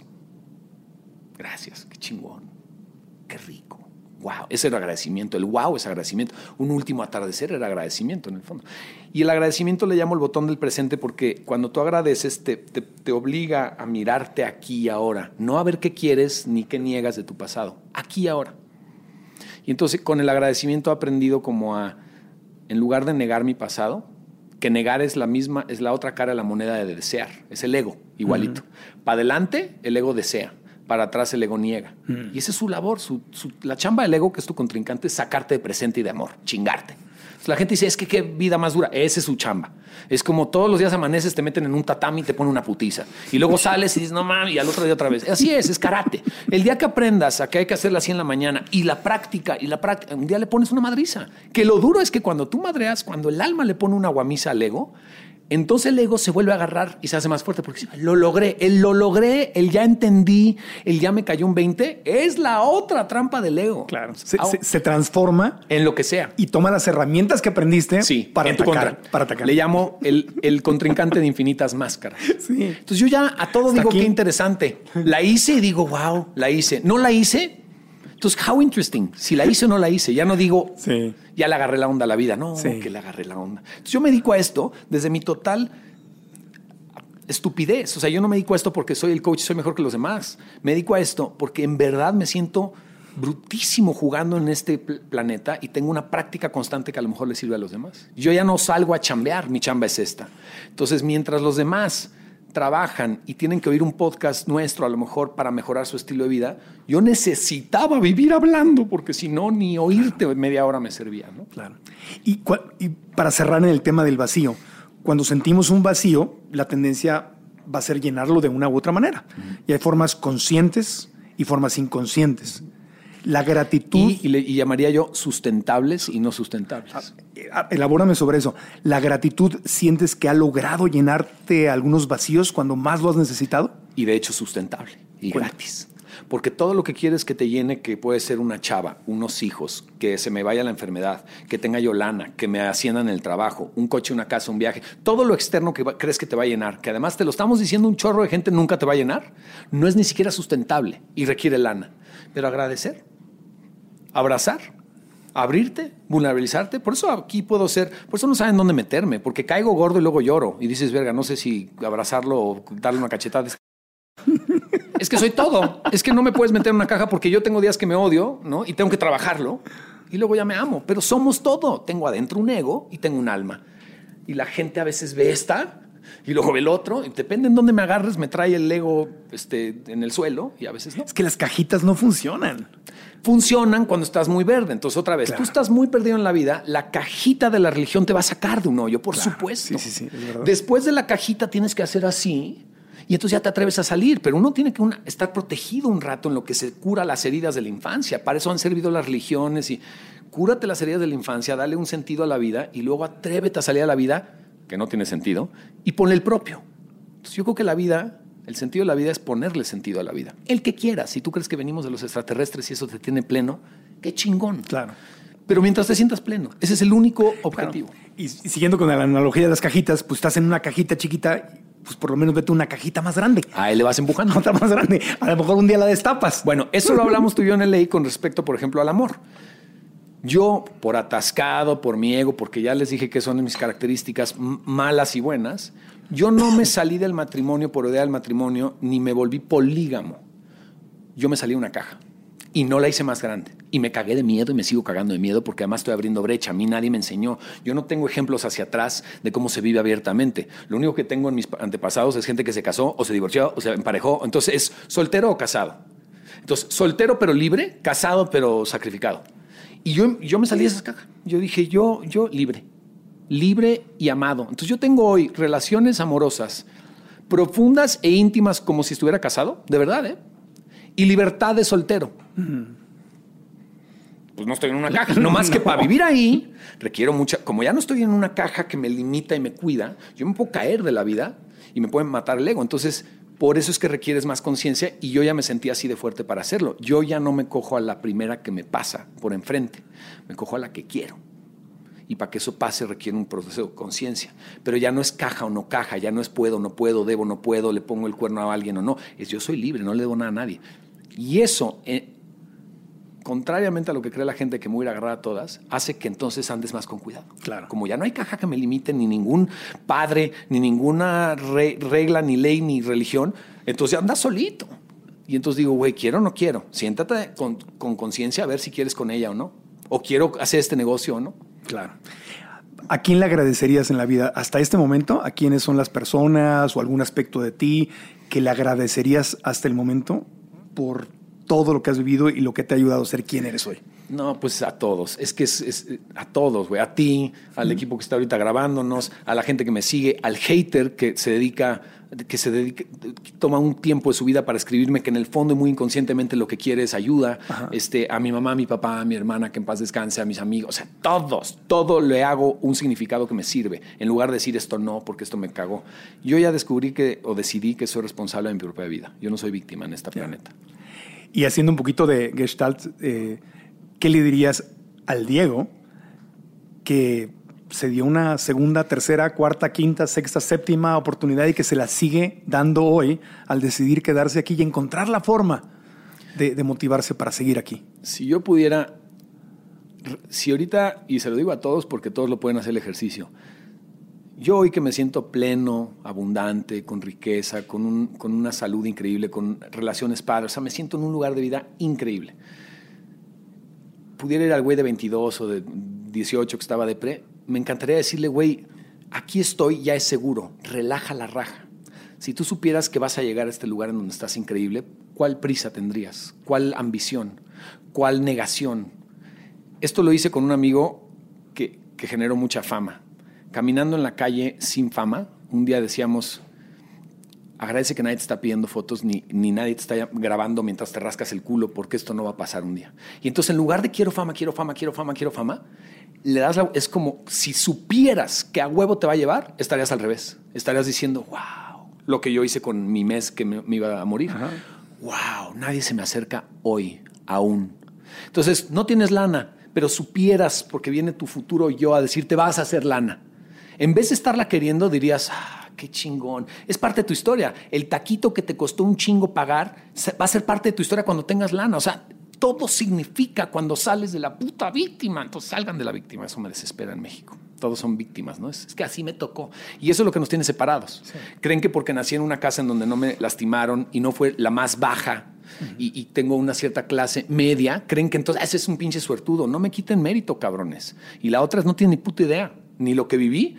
gracias, qué chingón, qué rico. Wow, ese era agradecimiento. El wow es agradecimiento. Un último atardecer era agradecimiento en el fondo. Y el agradecimiento le llamo el botón del presente porque cuando tú agradeces te obliga a mirarte aquí y ahora. No a ver qué quieres ni qué niegas de tu pasado. Aquí y ahora. Y entonces con el agradecimiento he aprendido como en lugar de negar mi pasado, que negar es la otra cara de la moneda de desear. Es el ego, igualito. Para adelante, el ego desea. Para atrás el ego niega. Y esa es su labor. La chamba del ego, que es tu contrincante, es sacarte de presente y de amor, chingarte. Entonces, la gente dice, es que qué vida más dura. Esa es su chamba. Es como todos los días amaneces, te meten en un tatami y te ponen una putiza. Y luego sales y dices, no mames, y al otro día otra vez. Así es karate. El día que aprendas a que hay que hacerla así en la mañana y la práctica, un día le pones una madriza. Que lo duro es que cuando tú madreas, cuando el alma le pone una guamisa al ego, entonces el ego se vuelve a agarrar y se hace más fuerte porque lo logré, el ya entendí, el ya me cayó un 20, es la otra trampa del ego. Claro, se transforma en lo que sea y toma las herramientas que aprendiste para atacar. Le llamo el contrincante de infinitas máscaras. Sí. Entonces yo ya a todo digo, qué interesante. La hice y digo, wow, la hice. No la hice. Entonces, how interesting. Si la hice o no la hice. Ya no digo, ya le agarré la onda a la vida. No, que le agarré la onda. Entonces, yo me dedico a esto desde mi total estupidez. O sea, yo no me dedico a esto porque soy el coach y soy mejor que los demás. Me dedico a esto porque en verdad me siento brutísimo jugando en este planeta y tengo una práctica constante que a lo mejor le sirve a los demás. Yo ya no salgo a chambear, mi chamba es esta. Entonces, mientras los demás trabajan y tienen que oír un podcast nuestro a lo mejor para mejorar su estilo de vida, yo necesitaba vivir hablando porque si no, ni oírte media hora me servía, ¿no? Claro. Y para cerrar en el tema del vacío, cuando sentimos un vacío, la tendencia va a ser llenarlo de una u otra manera. Y hay formas conscientes y formas inconscientes. La gratitud... Y llamaría yo sustentables y no sustentables. Elabórame sobre eso. ¿La gratitud sientes que ha logrado llenarte algunos vacíos cuando más lo has necesitado? Y de hecho sustentable y gratis. Porque todo lo que quieres que te llene, que puede ser una chava, unos hijos, que se me vaya la enfermedad, que tenga yo lana, que me asciendan en el trabajo, un coche, una casa, un viaje, todo lo externo que crees que te va a llenar, que además te lo estamos diciendo un chorro de gente nunca te va a llenar, no es ni siquiera sustentable y requiere lana. Pero agradecer, abrazar, abrirte, vulnerabilizarte. Por eso aquí puedo ser, por eso no saben dónde meterme, porque caigo gordo y luego lloro y dices, verga, no sé si abrazarlo o darle una cachetada. Es que soy todo. Es que no me puedes meter en una caja porque yo tengo días que me odio, ¿no? Y tengo que trabajarlo y luego ya me amo. Pero somos todo. Tengo adentro un ego y tengo un alma. Y la gente a veces ve esta y luego ve el otro. Y depende en dónde me agarres, me trae el ego en el suelo y a veces no. Es que las cajitas no funcionan. Funcionan cuando estás muy verde. Entonces, otra vez, claro, tú estás muy perdido en la vida, la cajita de la religión te va a sacar de un hoyo, por supuesto. Sí, es verdad. Después de la cajita tienes que hacer así y entonces ya te atreves a salir. Pero uno tiene que estar protegido un rato en lo que se cura las heridas de la infancia. Para eso han servido las religiones. Y cúrate las heridas de la infancia, dale un sentido a la vida y luego atrévete a salir a la vida, que no tiene sentido, y ponle el propio. Entonces, yo creo que la vida... El sentido de la vida es ponerle sentido a la vida. El que quieras. Si tú crees que venimos de los extraterrestres y eso te tiene pleno, qué chingón. Claro. Pero mientras te sientas pleno. Ese es el único objetivo. Claro. Y siguiendo con la analogía de las cajitas, pues estás en una cajita chiquita, pues por lo menos vete una cajita más grande. Ahí le vas empujando. Otra más grande. A lo mejor un día la destapas. Bueno, eso lo hablamos tú y yo en LA con respecto, por ejemplo, al amor. Yo, por atascado, por mi ego, porque ya les dije que son mis características malas y buenas, yo no me salí del matrimonio por idea del matrimonio, ni me volví polígamo. Yo me salí de una caja y no la hice más grande. Y me cagué de miedo y me sigo cagando de miedo porque además estoy abriendo brecha. A mí nadie me enseñó. Yo no tengo ejemplos hacia atrás de cómo se vive abiertamente. Lo único que tengo en mis antepasados es gente que se casó o se divorció o se emparejó. Entonces, ¿es soltero o casado? Entonces, soltero pero libre, casado pero sacrificado. Y yo me salí de esas cajas. Yo dije, yo libre y amado. Entonces yo tengo hoy relaciones amorosas profundas e íntimas como si estuviera casado, de verdad, ¿eh? Y libertad de soltero. Pues no estoy en una caja. No más que para vivir ahí requiero mucha... Como ya no estoy en una caja que me limita y me cuida, yo me puedo caer de la vida y me pueden matar el ego. Entonces... Por eso es que requieres más conciencia y yo ya me sentí así de fuerte para hacerlo. Yo ya no me cojo a la primera que me pasa por enfrente, me cojo a la que quiero. Y para que eso pase requiere un proceso de conciencia. Pero ya no es caja o no caja, ya no es puedo, no puedo, debo, no puedo, le pongo el cuerno a alguien o no. Es yo soy libre, no le debo nada a nadie. Y eso, contrariamente a lo que cree la gente que me voy a agarrar a todas, hace que entonces andes más con cuidado. Claro. Como ya no hay caja que me limite, ni ningún padre, ni ninguna regla, ni ley, ni religión, entonces andas solito. Y entonces digo, güey, ¿quiero o no quiero? Siéntate con conciencia a ver si quieres con ella o no. O quiero hacer este negocio o no. Claro. ¿A quién le agradecerías en la vida hasta este momento? ¿A quiénes son las personas o algún aspecto de ti que le agradecerías hasta el momento por todo lo que has vivido y lo que te ha ayudado a ser quien eres hoy? No, pues a todos. Es que es a todos, güey. A ti, al equipo que está ahorita grabándonos, a la gente que me sigue, al hater que toma un tiempo de su vida para escribirme, que en el fondo y muy inconscientemente lo que quiere es ayuda. Ajá. A mi mamá, a mi papá, a mi hermana, que en paz descanse, a mis amigos. O sea, todo le hago un significado que me sirve. En lugar de decir esto no, porque esto me cagó. Yo ya decidí que soy responsable de mi propia vida. Yo no soy víctima en este planeta. Y haciendo un poquito de gestalt, ¿qué le dirías al Diego que se dio una segunda, tercera, cuarta, quinta, sexta, séptima oportunidad y que se la sigue dando hoy al decidir quedarse aquí y encontrar la forma de motivarse para seguir aquí? Si yo pudiera, si ahorita, y se lo digo a todos porque todos lo pueden hacer el ejercicio, Yo hoy que me siento pleno, abundante, con riqueza, con una salud increíble, con relaciones padres, o sea, me siento en un lugar de vida increíble. Pudiera ir al güey de 22 o de 18 que estaba depre, me encantaría decirle, güey, aquí estoy, ya es seguro, relaja la raja. Si tú supieras que vas a llegar a este lugar en donde estás increíble, ¿cuál prisa tendrías? ¿Cuál ambición? ¿Cuál negación? Esto lo hice con un amigo que generó mucha fama. Caminando en la calle sin fama, un día decíamos, agradece que nadie te está pidiendo fotos ni nadie te está grabando mientras te rascas el culo porque esto no va a pasar un día. Y entonces en lugar de quiero fama, le das es como si supieras que a huevo te va a llevar, estarías al revés. Estarías diciendo, wow, lo que yo hice con mi mes que me iba a morir. Ajá. Wow, nadie se me acerca hoy, aún. Entonces, no tienes lana, pero supieras, porque viene tu futuro yo a decirte, vas a hacer lana. En vez de estarla queriendo, dirías, qué chingón. Es parte de tu historia. El taquito que te costó un chingo pagar va a ser parte de tu historia cuando tengas lana. O sea, todo significa cuando sales de la puta víctima. Entonces, salgan de la víctima. Eso me desespera en México. Todos son víctimas, ¿no? Es que así me tocó. Y eso es lo que nos tiene separados. Sí. Creen que porque nací en una casa en donde no me lastimaron y no fue la más baja, y tengo una cierta clase media, creen que entonces ese es un pinche suertudo. No me quiten mérito, cabrones. Y la otra es no tienen ni puta idea. Ni lo que viví,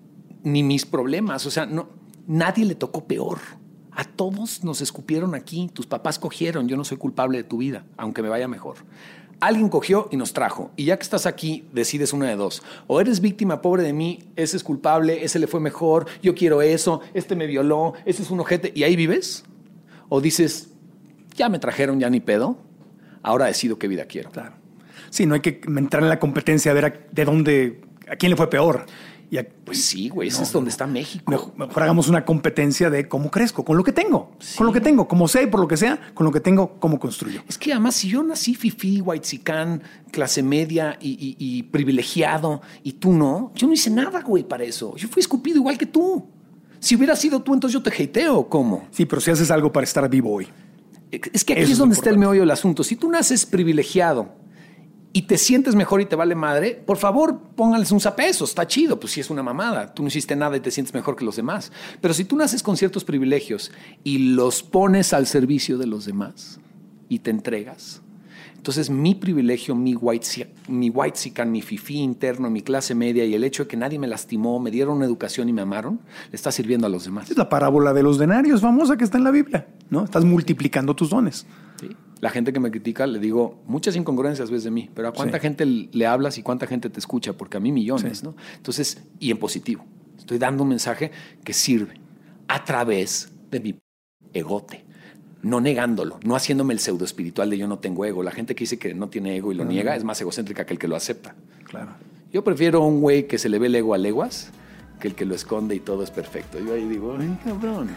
ni mis problemas. O sea, no, nadie le tocó peor. A todos nos escupieron aquí. Tus papás cogieron. Yo no soy culpable de tu vida, aunque me vaya mejor. Alguien cogió y nos trajo. Y ya que estás aquí, decides una de dos. O eres víctima, pobre de mí, ese es culpable, ese le fue mejor, yo quiero eso, este me violó, ese es un ojete. ¿Y ahí vives? O dices, ya me trajeron, ya ni pedo. Ahora decido qué vida quiero. Claro. Sí, no hay que entrar en la competencia a ver de dónde... ¿A quién le fue peor? Pues sí, güey, ese es donde está México. Mejor hagamos una competencia de cómo crezco, con lo que tengo. Sí. Con lo que tengo, como sé, por lo que sea, con lo que tengo, cómo construyo. Es que además, si yo nací fifí, whitexicán, clase media y privilegiado, y tú no, yo no hice nada, güey, para eso. Yo fui escupido igual que tú. Si hubiera sido tú, entonces yo te hateo, ¿cómo? Sí, pero si haces algo para estar vivo hoy. Es que aquí es donde está el meollo del asunto. Si tú naces privilegiado y te sientes mejor y te vale madre, por favor, pónganles un zapeso. Está chido, pues sí es una mamada. Tú no hiciste nada y te sientes mejor que los demás. Pero si tú naces con ciertos privilegios y los pones al servicio de los demás y te entregas, entonces mi privilegio, mi whitezican, mi fifí interno, mi clase media y el hecho de que nadie me lastimó, me dieron una educación y me amaron, le está sirviendo a los demás. Es la parábola de los denarios famosa que está en la Biblia, ¿no? Estás multiplicando tus dones. Sí. La gente que me critica, le digo muchas incongruencias ves de mí, pero ¿a cuánta gente le hablas y cuánta gente te escucha? Porque a mí millones, ¿no? Entonces, y en positivo. Estoy dando un mensaje que sirve a través de mi egote, no negándolo, no haciéndome el pseudo espiritual de yo no tengo ego. La gente que dice que no tiene ego y lo niega es más egocéntrica que el que lo acepta. Claro. Yo prefiero un güey que se le ve el ego a leguas que el que lo esconde y todo es perfecto. Yo ahí digo, ay, cabrón.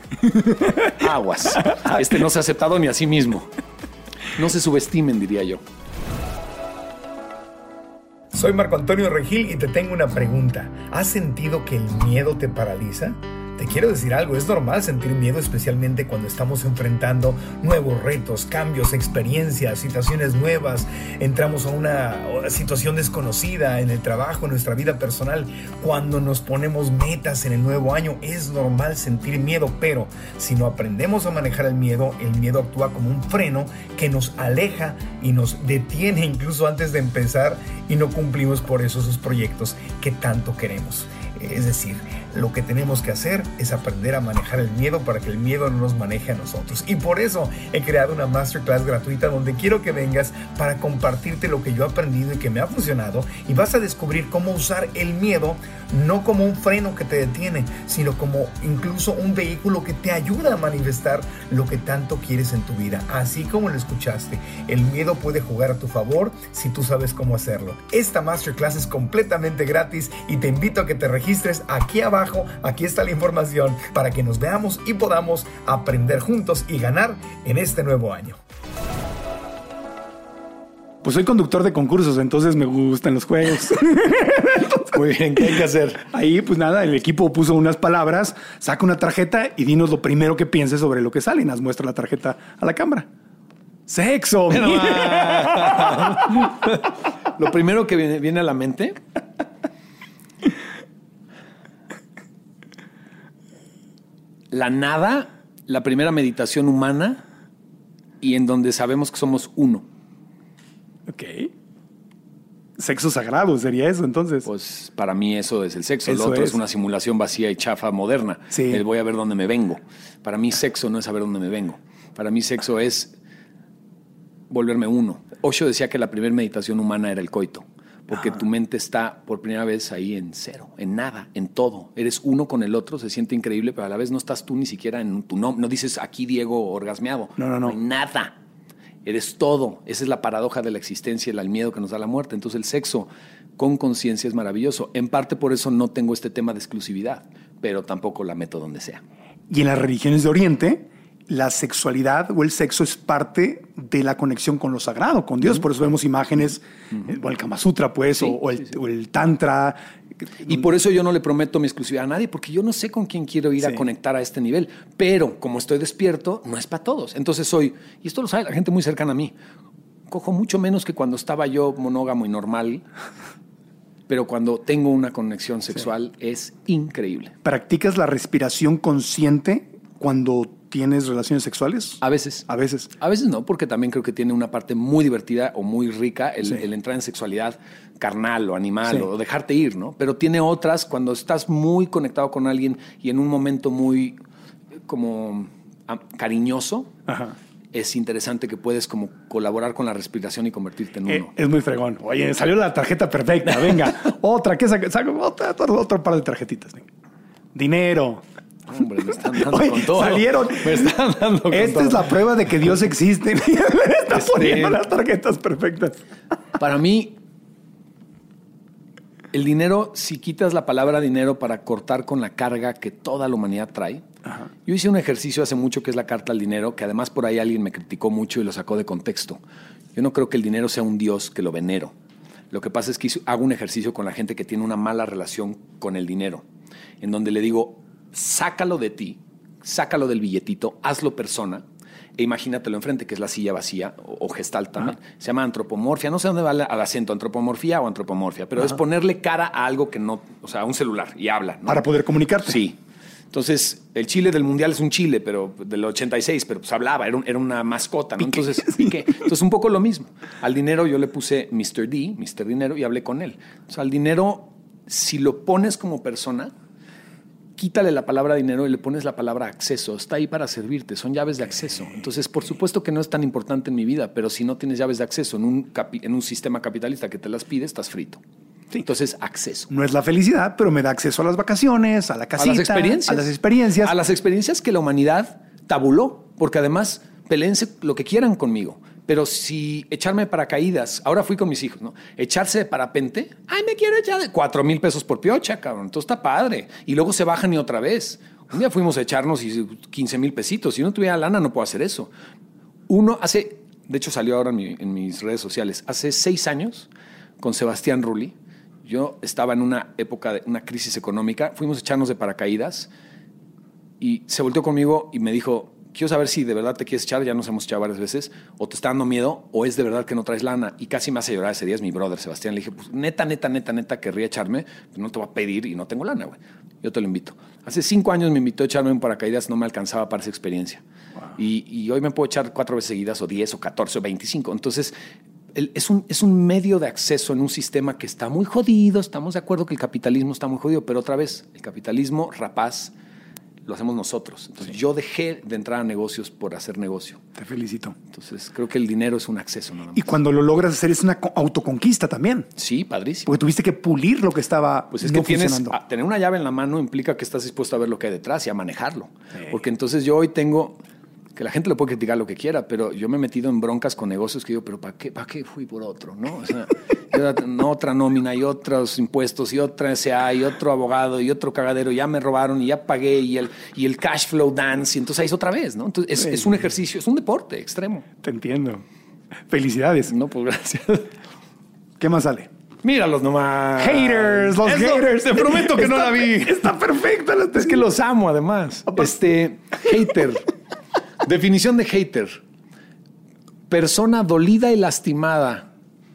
Aguas. No se ha aceptado ni a sí mismo. No se subestimen, diría yo. Soy Marco Antonio Regil y te tengo una pregunta. ¿Has sentido que el miedo te paraliza? Te quiero decir algo, es normal sentir miedo, especialmente cuando estamos enfrentando nuevos retos, cambios, experiencias, situaciones nuevas. Entramos a una situación desconocida en el trabajo, en nuestra vida personal. Cuando nos ponemos metas en el nuevo año, es normal sentir miedo, pero si no aprendemos a manejar el miedo actúa como un freno que nos aleja y nos detiene incluso antes de empezar y no cumplimos por eso esos proyectos que tanto queremos. Es decir, lo que tenemos que hacer es aprender a manejar el miedo para que el miedo no nos maneje a nosotros. Y por eso he creado una masterclass gratuita donde quiero que vengas para compartirte lo que yo he aprendido y que me ha funcionado. Y vas a descubrir cómo usar el miedo no como un freno que te detiene, sino como incluso un vehículo que te ayuda a manifestar lo que tanto quieres en tu vida. Así como lo escuchaste, el miedo puede jugar a tu favor si tú sabes cómo hacerlo. Esta masterclass es completamente gratis y te invito a que te registres aquí abajo. Aquí está la información para que nos veamos y podamos aprender juntos y ganar en este nuevo año. Pues soy conductor de concursos, entonces me gustan los juegos. Muy bien, ¿qué hay que hacer? Ahí, pues nada, el equipo puso unas palabras, saca una tarjeta y dinos lo primero que pienses sobre lo que sale y nos muestra la tarjeta a la cámara. ¡Sexo! Lo primero que viene a la mente... la nada, la primera meditación humana y en donde sabemos que somos uno. Ok. Sexo sagrado sería eso, entonces. Pues para mí eso es el sexo. Eso Lo otro es. es una simulación vacía y chafa moderna. Sí. El voy a ver dónde me vengo. Para mí sexo no es saber dónde me vengo. Para mí sexo es volverme uno. Osho decía que la primera meditación humana era el coito. Porque tu mente está por primera vez ahí en cero, en nada, en todo. Eres uno con el otro, se siente increíble, pero a la vez no estás tú ni siquiera en tu nombre. No dices aquí Diego orgasmeado. No. hay nada. Eres todo. Esa es la paradoja de la existencia y el miedo que nos da la muerte. Entonces el sexo con conciencia es maravilloso. En parte por eso no tengo este tema de exclusividad, pero tampoco la meto donde sea. Y en las religiones de Oriente, la sexualidad o el sexo es parte de la conexión con lo sagrado, con Dios. Por eso vemos imágenes, o el Kama Sutra, pues, Sí, o el Tantra. Y por eso yo no le prometo mi exclusividad a nadie, porque yo no sé con quién quiero ir a conectar a este nivel. Pero como estoy despierto, no es para todos. Entonces y esto lo sabe la gente muy cercana a mí, cojo mucho menos que cuando estaba yo monógamo y normal, pero cuando tengo una conexión sexual es increíble. ¿Practicas la respiración consciente cuando tienes relaciones sexuales? A veces. A veces. A veces no, porque también creo que tiene una parte muy divertida o muy rica el entrar en sexualidad carnal o animal o dejarte ir, ¿no? Pero tiene otras cuando estás muy conectado con alguien y en un momento muy como cariñoso. Ajá. Es interesante que puedes como colaborar con la respiración y convertirte en uno. Es muy fregón. Oye, salió la tarjeta perfecta. Venga, otra. ¿Qué saco? Otro par de tarjetitas. Venga. Dinero. Hombre, me están dando Oye, con todo. salieron. Me están dando con Esta todo. es la prueba de que Dios existe. Me está poniendo las tarjetas perfectas. Para mí, el dinero, si quitas la palabra dinero para cortar con la carga que toda la humanidad trae. Ajá. Yo hice un ejercicio hace mucho que es la carta al dinero, que además por ahí alguien me criticó mucho y lo sacó de contexto. Yo no creo que el dinero sea un dios que lo venero. Lo que pasa es que hago un ejercicio con la gente que tiene una mala relación con el dinero, en donde le digo, sácalo de ti, sácalo del billetito, hazlo persona e imagínatelo enfrente, que es la silla vacía o gestalt también. Ajá. Se llama antropomorfia. No sé dónde va al acento, antropomorfía o antropomorfia, pero es ponerle cara a algo que no, o sea, a un celular y habla, ¿no? Para poder comunicarte. Sí. Entonces, el chile del mundial es un chile, pero del 86, pero pues hablaba, era una mascota, ¿no? Entonces, Piqué. Entonces, un poco lo mismo. Al dinero yo le puse Mr. D, Mr. Dinero, y hablé con él. O sea, al dinero, si lo pones como persona, quítale la palabra dinero y le pones la palabra acceso. Está ahí para servirte, son llaves de acceso. Entonces, por supuesto que no es tan importante en mi vida, pero si no tienes llaves de acceso en un sistema capitalista que te las pide, estás frito. Sí. Entonces, acceso. No es la felicidad, pero me da acceso a las vacaciones, a la casita, a las experiencias. A las experiencias que la humanidad tabuló, porque además peleense lo que quieran conmigo. Pero si echarme de paracaídas, ahora fui con mis hijos, ¿no? Echarse de parapente, ay, me quiero echar de 4,000 pesos por piocha, cabrón. Entonces está padre. Y luego se bajan y otra vez. Un día fuimos a echarnos 15,000 pesitos. Si no tuviera lana, no puedo hacer eso. De hecho salió ahora en mis redes sociales, hace 6 años, con Sebastián Rulli, yo estaba en una época de una crisis económica, fuimos a echarnos de paracaídas y se volteó conmigo y me dijo, quiero saber si de verdad te quieres echar, ya nos hemos echado varias veces, o te está dando miedo, o es de verdad que no traes lana. Y casi me hace llorar ese día, es mi brother Sebastián. Le dije, pues neta, querría echarme, pues no te voy a pedir y no tengo lana, güey. Yo te lo invito. Hace 5 años me invitó a echarme un paracaídas, no me alcanzaba para esa experiencia. Wow. Y hoy me puedo echar 4 veces seguidas, o 10, o 14, o 25. Entonces, es un medio de acceso en un sistema que está muy jodido. Estamos de acuerdo que el capitalismo está muy jodido, pero otra vez, el capitalismo rapaz lo hacemos nosotros. Entonces, yo dejé de entrar a negocios por hacer negocio. Te felicito. Entonces, creo que el dinero es un acceso nada más. Y cuando lo logras hacer es una autoconquista también. Sí, padrísimo. Porque tuviste que pulir lo que estaba pues es no que funcionando. Tener una llave en la mano implica que estás dispuesto a ver lo que hay detrás y a manejarlo. Sí. Porque entonces yo hoy tengo... Que la gente le puede criticar lo que quiera, pero yo me he metido en broncas con negocios que digo, pero ¿para qué fui por otro? ¿No? O sea, otra nómina y otros impuestos y otra SA y otro abogado y otro cagadero, ya me robaron y ya pagué y el cash flow dance y entonces ahí es otra vez, ¿no? Entonces es un ejercicio, es un deporte extremo. Te entiendo. Felicidades. No, pues gracias. ¿Qué más sale? Míralos nomás. Haters, los haters. Te prometo que no la vi. Está perfecta. Es que los amo además. Hater. Definición de hater. Persona dolida y lastimada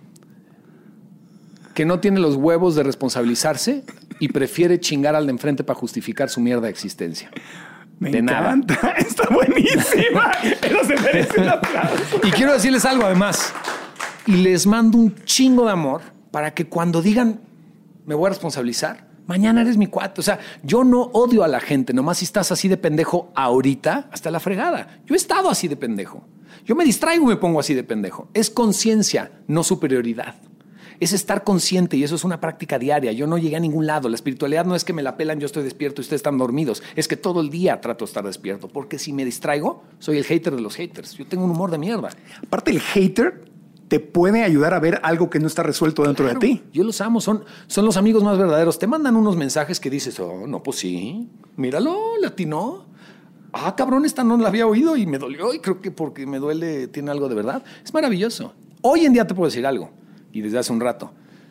que no tiene los huevos de responsabilizarse y prefiere chingar al de enfrente para justificar su mierda de existencia. Me de encanta. nada. Está buenísima. Eso se merece un aplauso. Y quiero decirles algo además. Y les mando un chingo de amor para que cuando digan, me voy a responsabilizar, mañana eres mi cuate. O sea, yo no odio a la gente. Nomás si estás así de pendejo ahorita, hasta la fregada. Yo he estado así de pendejo. Yo me distraigo y me pongo así de pendejo. Es conciencia, no superioridad. Es estar consciente y eso es una práctica diaria. Yo no llegué a ningún lado. La espiritualidad no es que me la pelan, yo estoy despierto y ustedes están dormidos. Es que todo el día trato de estar despierto. Porque si me distraigo, soy el hater de los haters. Yo tengo un humor de mierda. Aparte, el hater te puede ayudar a ver algo que no está resuelto dentro de ti. Yo los amo, son los amigos más verdaderos. Te mandan unos mensajes que dices, oh, no, pues sí, míralo, le atinó. Ah, cabrón, esta no la había oído y me dolió y creo que porque me duele tiene algo de verdad. Es maravilloso. Hoy en día te puedo decir algo, y desde hace un rato,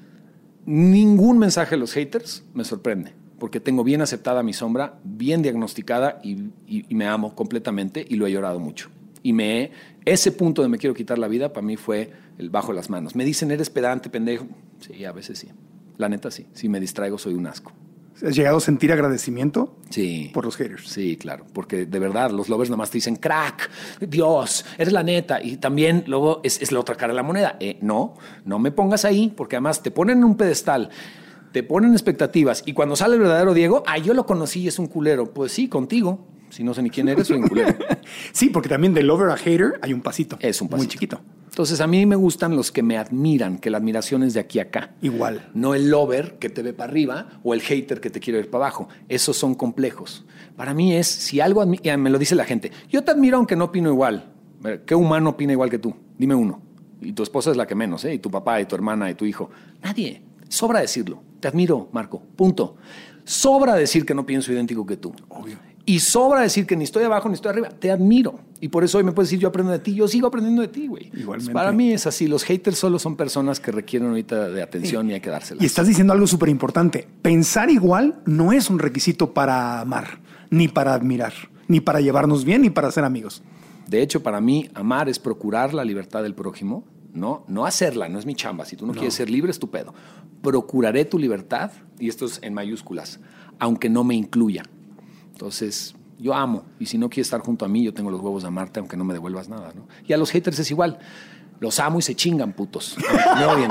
ningún mensaje de los haters me sorprende, porque tengo bien aceptada mi sombra, bien diagnosticada y me amo completamente y lo he llorado mucho. Y ese punto de me quiero quitar la vida, para mí fue el bajo las manos. Me dicen, eres pedante, pendejo. Sí, a veces sí. La neta sí. Si me distraigo, soy un asco. ¿Has llegado a sentir agradecimiento? Sí. Por los haters. Sí, claro. Porque de verdad, los lovers nomás te dicen, crack, Dios, eres la neta. Y también luego es la otra cara de la moneda. No me pongas ahí, porque además te ponen en un pedestal, te ponen expectativas. Y cuando sale el verdadero Diego, yo lo conocí y es un culero. Pues sí, contigo. Si no sé ni quién eres, soy un culero. Sí, porque también de lover a hater hay un pasito. Es un pasito. Muy chiquito. Entonces, a mí me gustan los que me admiran, que la admiración es de aquí a acá. Igual. No el lover que te ve para arriba o el hater que te quiere ver para abajo. Esos son complejos. Para mí es, si algo me lo dice la gente, yo te admiro aunque no opino igual. ¿Qué humano opina igual que tú? Dime uno. Y tu esposa es la que menos, ¿eh? Y tu papá, y tu hermana, y tu hijo. Nadie. Sobra decirlo. Te admiro, Marco. Punto. Sobra decir que no pienso idéntico que tú. Obvio. Y sobra decir que ni estoy abajo ni estoy arriba. Te admiro. Y por eso hoy me puedes decir, yo aprendo de ti. Yo sigo aprendiendo de ti, güey. Igualmente. Para mí es así. Los haters solo son personas que requieren ahorita de atención y hay que dárselas. Y estás diciendo algo súper importante. Pensar igual no es un requisito para amar, ni para admirar, ni para llevarnos bien, ni para ser amigos. De hecho, para mí, amar es procurar la libertad del prójimo. No hacerla, no es mi chamba. Si tú no quieres ser libre, es tu pedo. Procuraré tu libertad, y esto es en mayúsculas, aunque no me incluya. Entonces, yo amo. Y si no quieres estar junto a mí, yo tengo los huevos de amarte, aunque no me devuelvas nada, ¿no? Y a los haters es igual. Los amo y se chingan, putos. Me odian.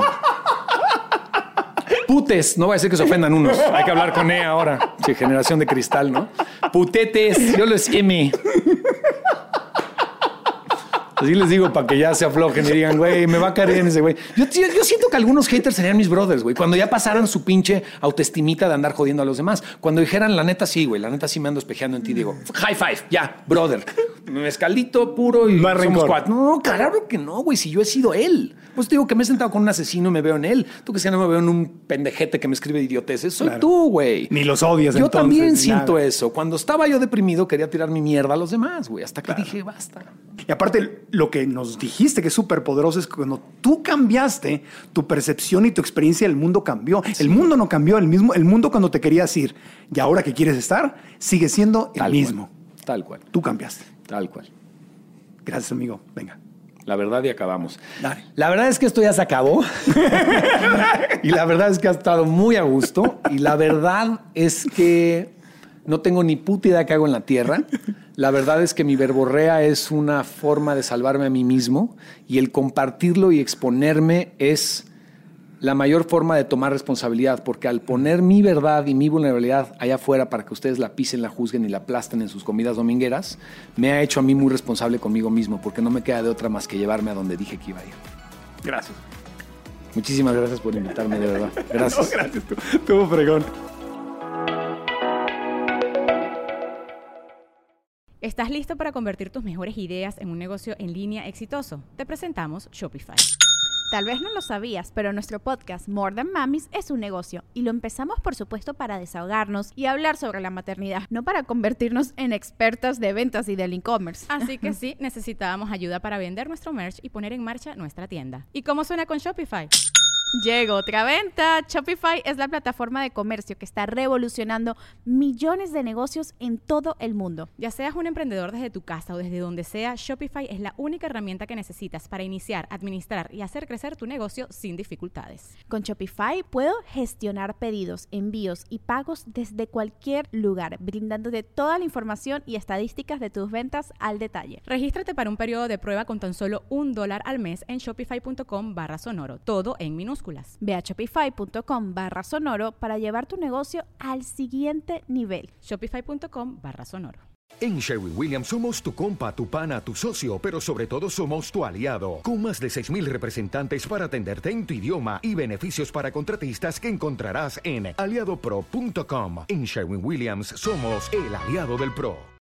Putes. No voy a decir que se ofendan unos. Hay que hablar con ahora. Sí, generación de cristal, ¿no? Putetes. Yo les M. Así les digo para que ya se aflojen y digan, güey, me va a caer bien ese güey. Yo siento que algunos haters serían mis brothers, güey. Cuando ya pasaran su pinche autoestimita de andar jodiendo a los demás. Cuando dijeran, la neta sí, güey, la neta sí me ando espejeando en ti, digo, high five, ya, brother. Mezcalito puro y no somos rencor. cuatro. No, claro que no, güey, si yo he sido él. Pues te digo que me he sentado con un asesino y me veo en él. Tú que si no me veo en un pendejete que me escribe idioteces. Soy Claro. tú, güey. Ni los odias Yo entonces, también ni siento nada. eso. Cuando estaba yo deprimido quería tirar mi mierda a los demás, güey. Hasta que dije, basta. Y aparte, lo que nos dijiste que es súper poderoso es que cuando tú cambiaste, tu percepción y tu experiencia del mundo cambió. Sí. El mundo no cambió. El mundo cuando te querías ir y ahora que quieres estar, sigue siendo el mismo. Tal cual. Tú cambiaste. Tal cual. Gracias, amigo. Venga. La verdad y acabamos. Dale. La verdad es que esto ya se acabó. Y la verdad es que ha estado muy a gusto. Y la verdad es que no tengo ni puta idea qué hago en la tierra. La verdad es que mi verborrea es una forma de salvarme a mí mismo. Y el compartirlo y exponerme es la mayor forma de tomar responsabilidad. Porque al poner mi verdad y mi vulnerabilidad allá afuera para que ustedes la pisen, la juzguen y la aplasten en sus comidas domingueras, me ha hecho a mí muy responsable conmigo mismo. Porque no me queda de otra más que llevarme a donde dije que iba a ir. Gracias. Muchísimas gracias por invitarme, de verdad. Gracias. No, gracias. Estuvo fregón. ¿Estás listo para convertir tus mejores ideas en un negocio en línea exitoso? Te presentamos Shopify. Tal vez no lo sabías, pero nuestro podcast More Than Mamis es un negocio y lo empezamos, por supuesto, para desahogarnos y hablar sobre la maternidad, no para convertirnos en expertas de ventas y del e-commerce. Así que sí, necesitábamos ayuda para vender nuestro merch y poner en marcha nuestra tienda. ¿Y cómo suena con Shopify? Llegó otra venta. Shopify es la plataforma de comercio que está revolucionando millones de negocios en todo el mundo. Ya seas un emprendedor desde tu casa o desde donde sea, Shopify es la única herramienta que necesitas para iniciar, administrar y hacer crecer tu negocio sin dificultades. Con Shopify puedo gestionar pedidos, envíos y pagos desde cualquier lugar, brindándote toda la información y estadísticas de tus ventas al detalle. Regístrate para un periodo de prueba con tan solo $1 al mes en shopify.com/sonoro. Todo en minúsculas. Ve a shopify.com/sonoro para llevar tu negocio al siguiente nivel. Shopify.com/sonoro. En Sherwin-Williams somos tu compa, tu pana, tu socio, pero sobre todo somos tu aliado. Con más de 6,000 representantes para atenderte en tu idioma y beneficios para contratistas que encontrarás en aliadopro.com. En Sherwin-Williams somos el aliado del pro.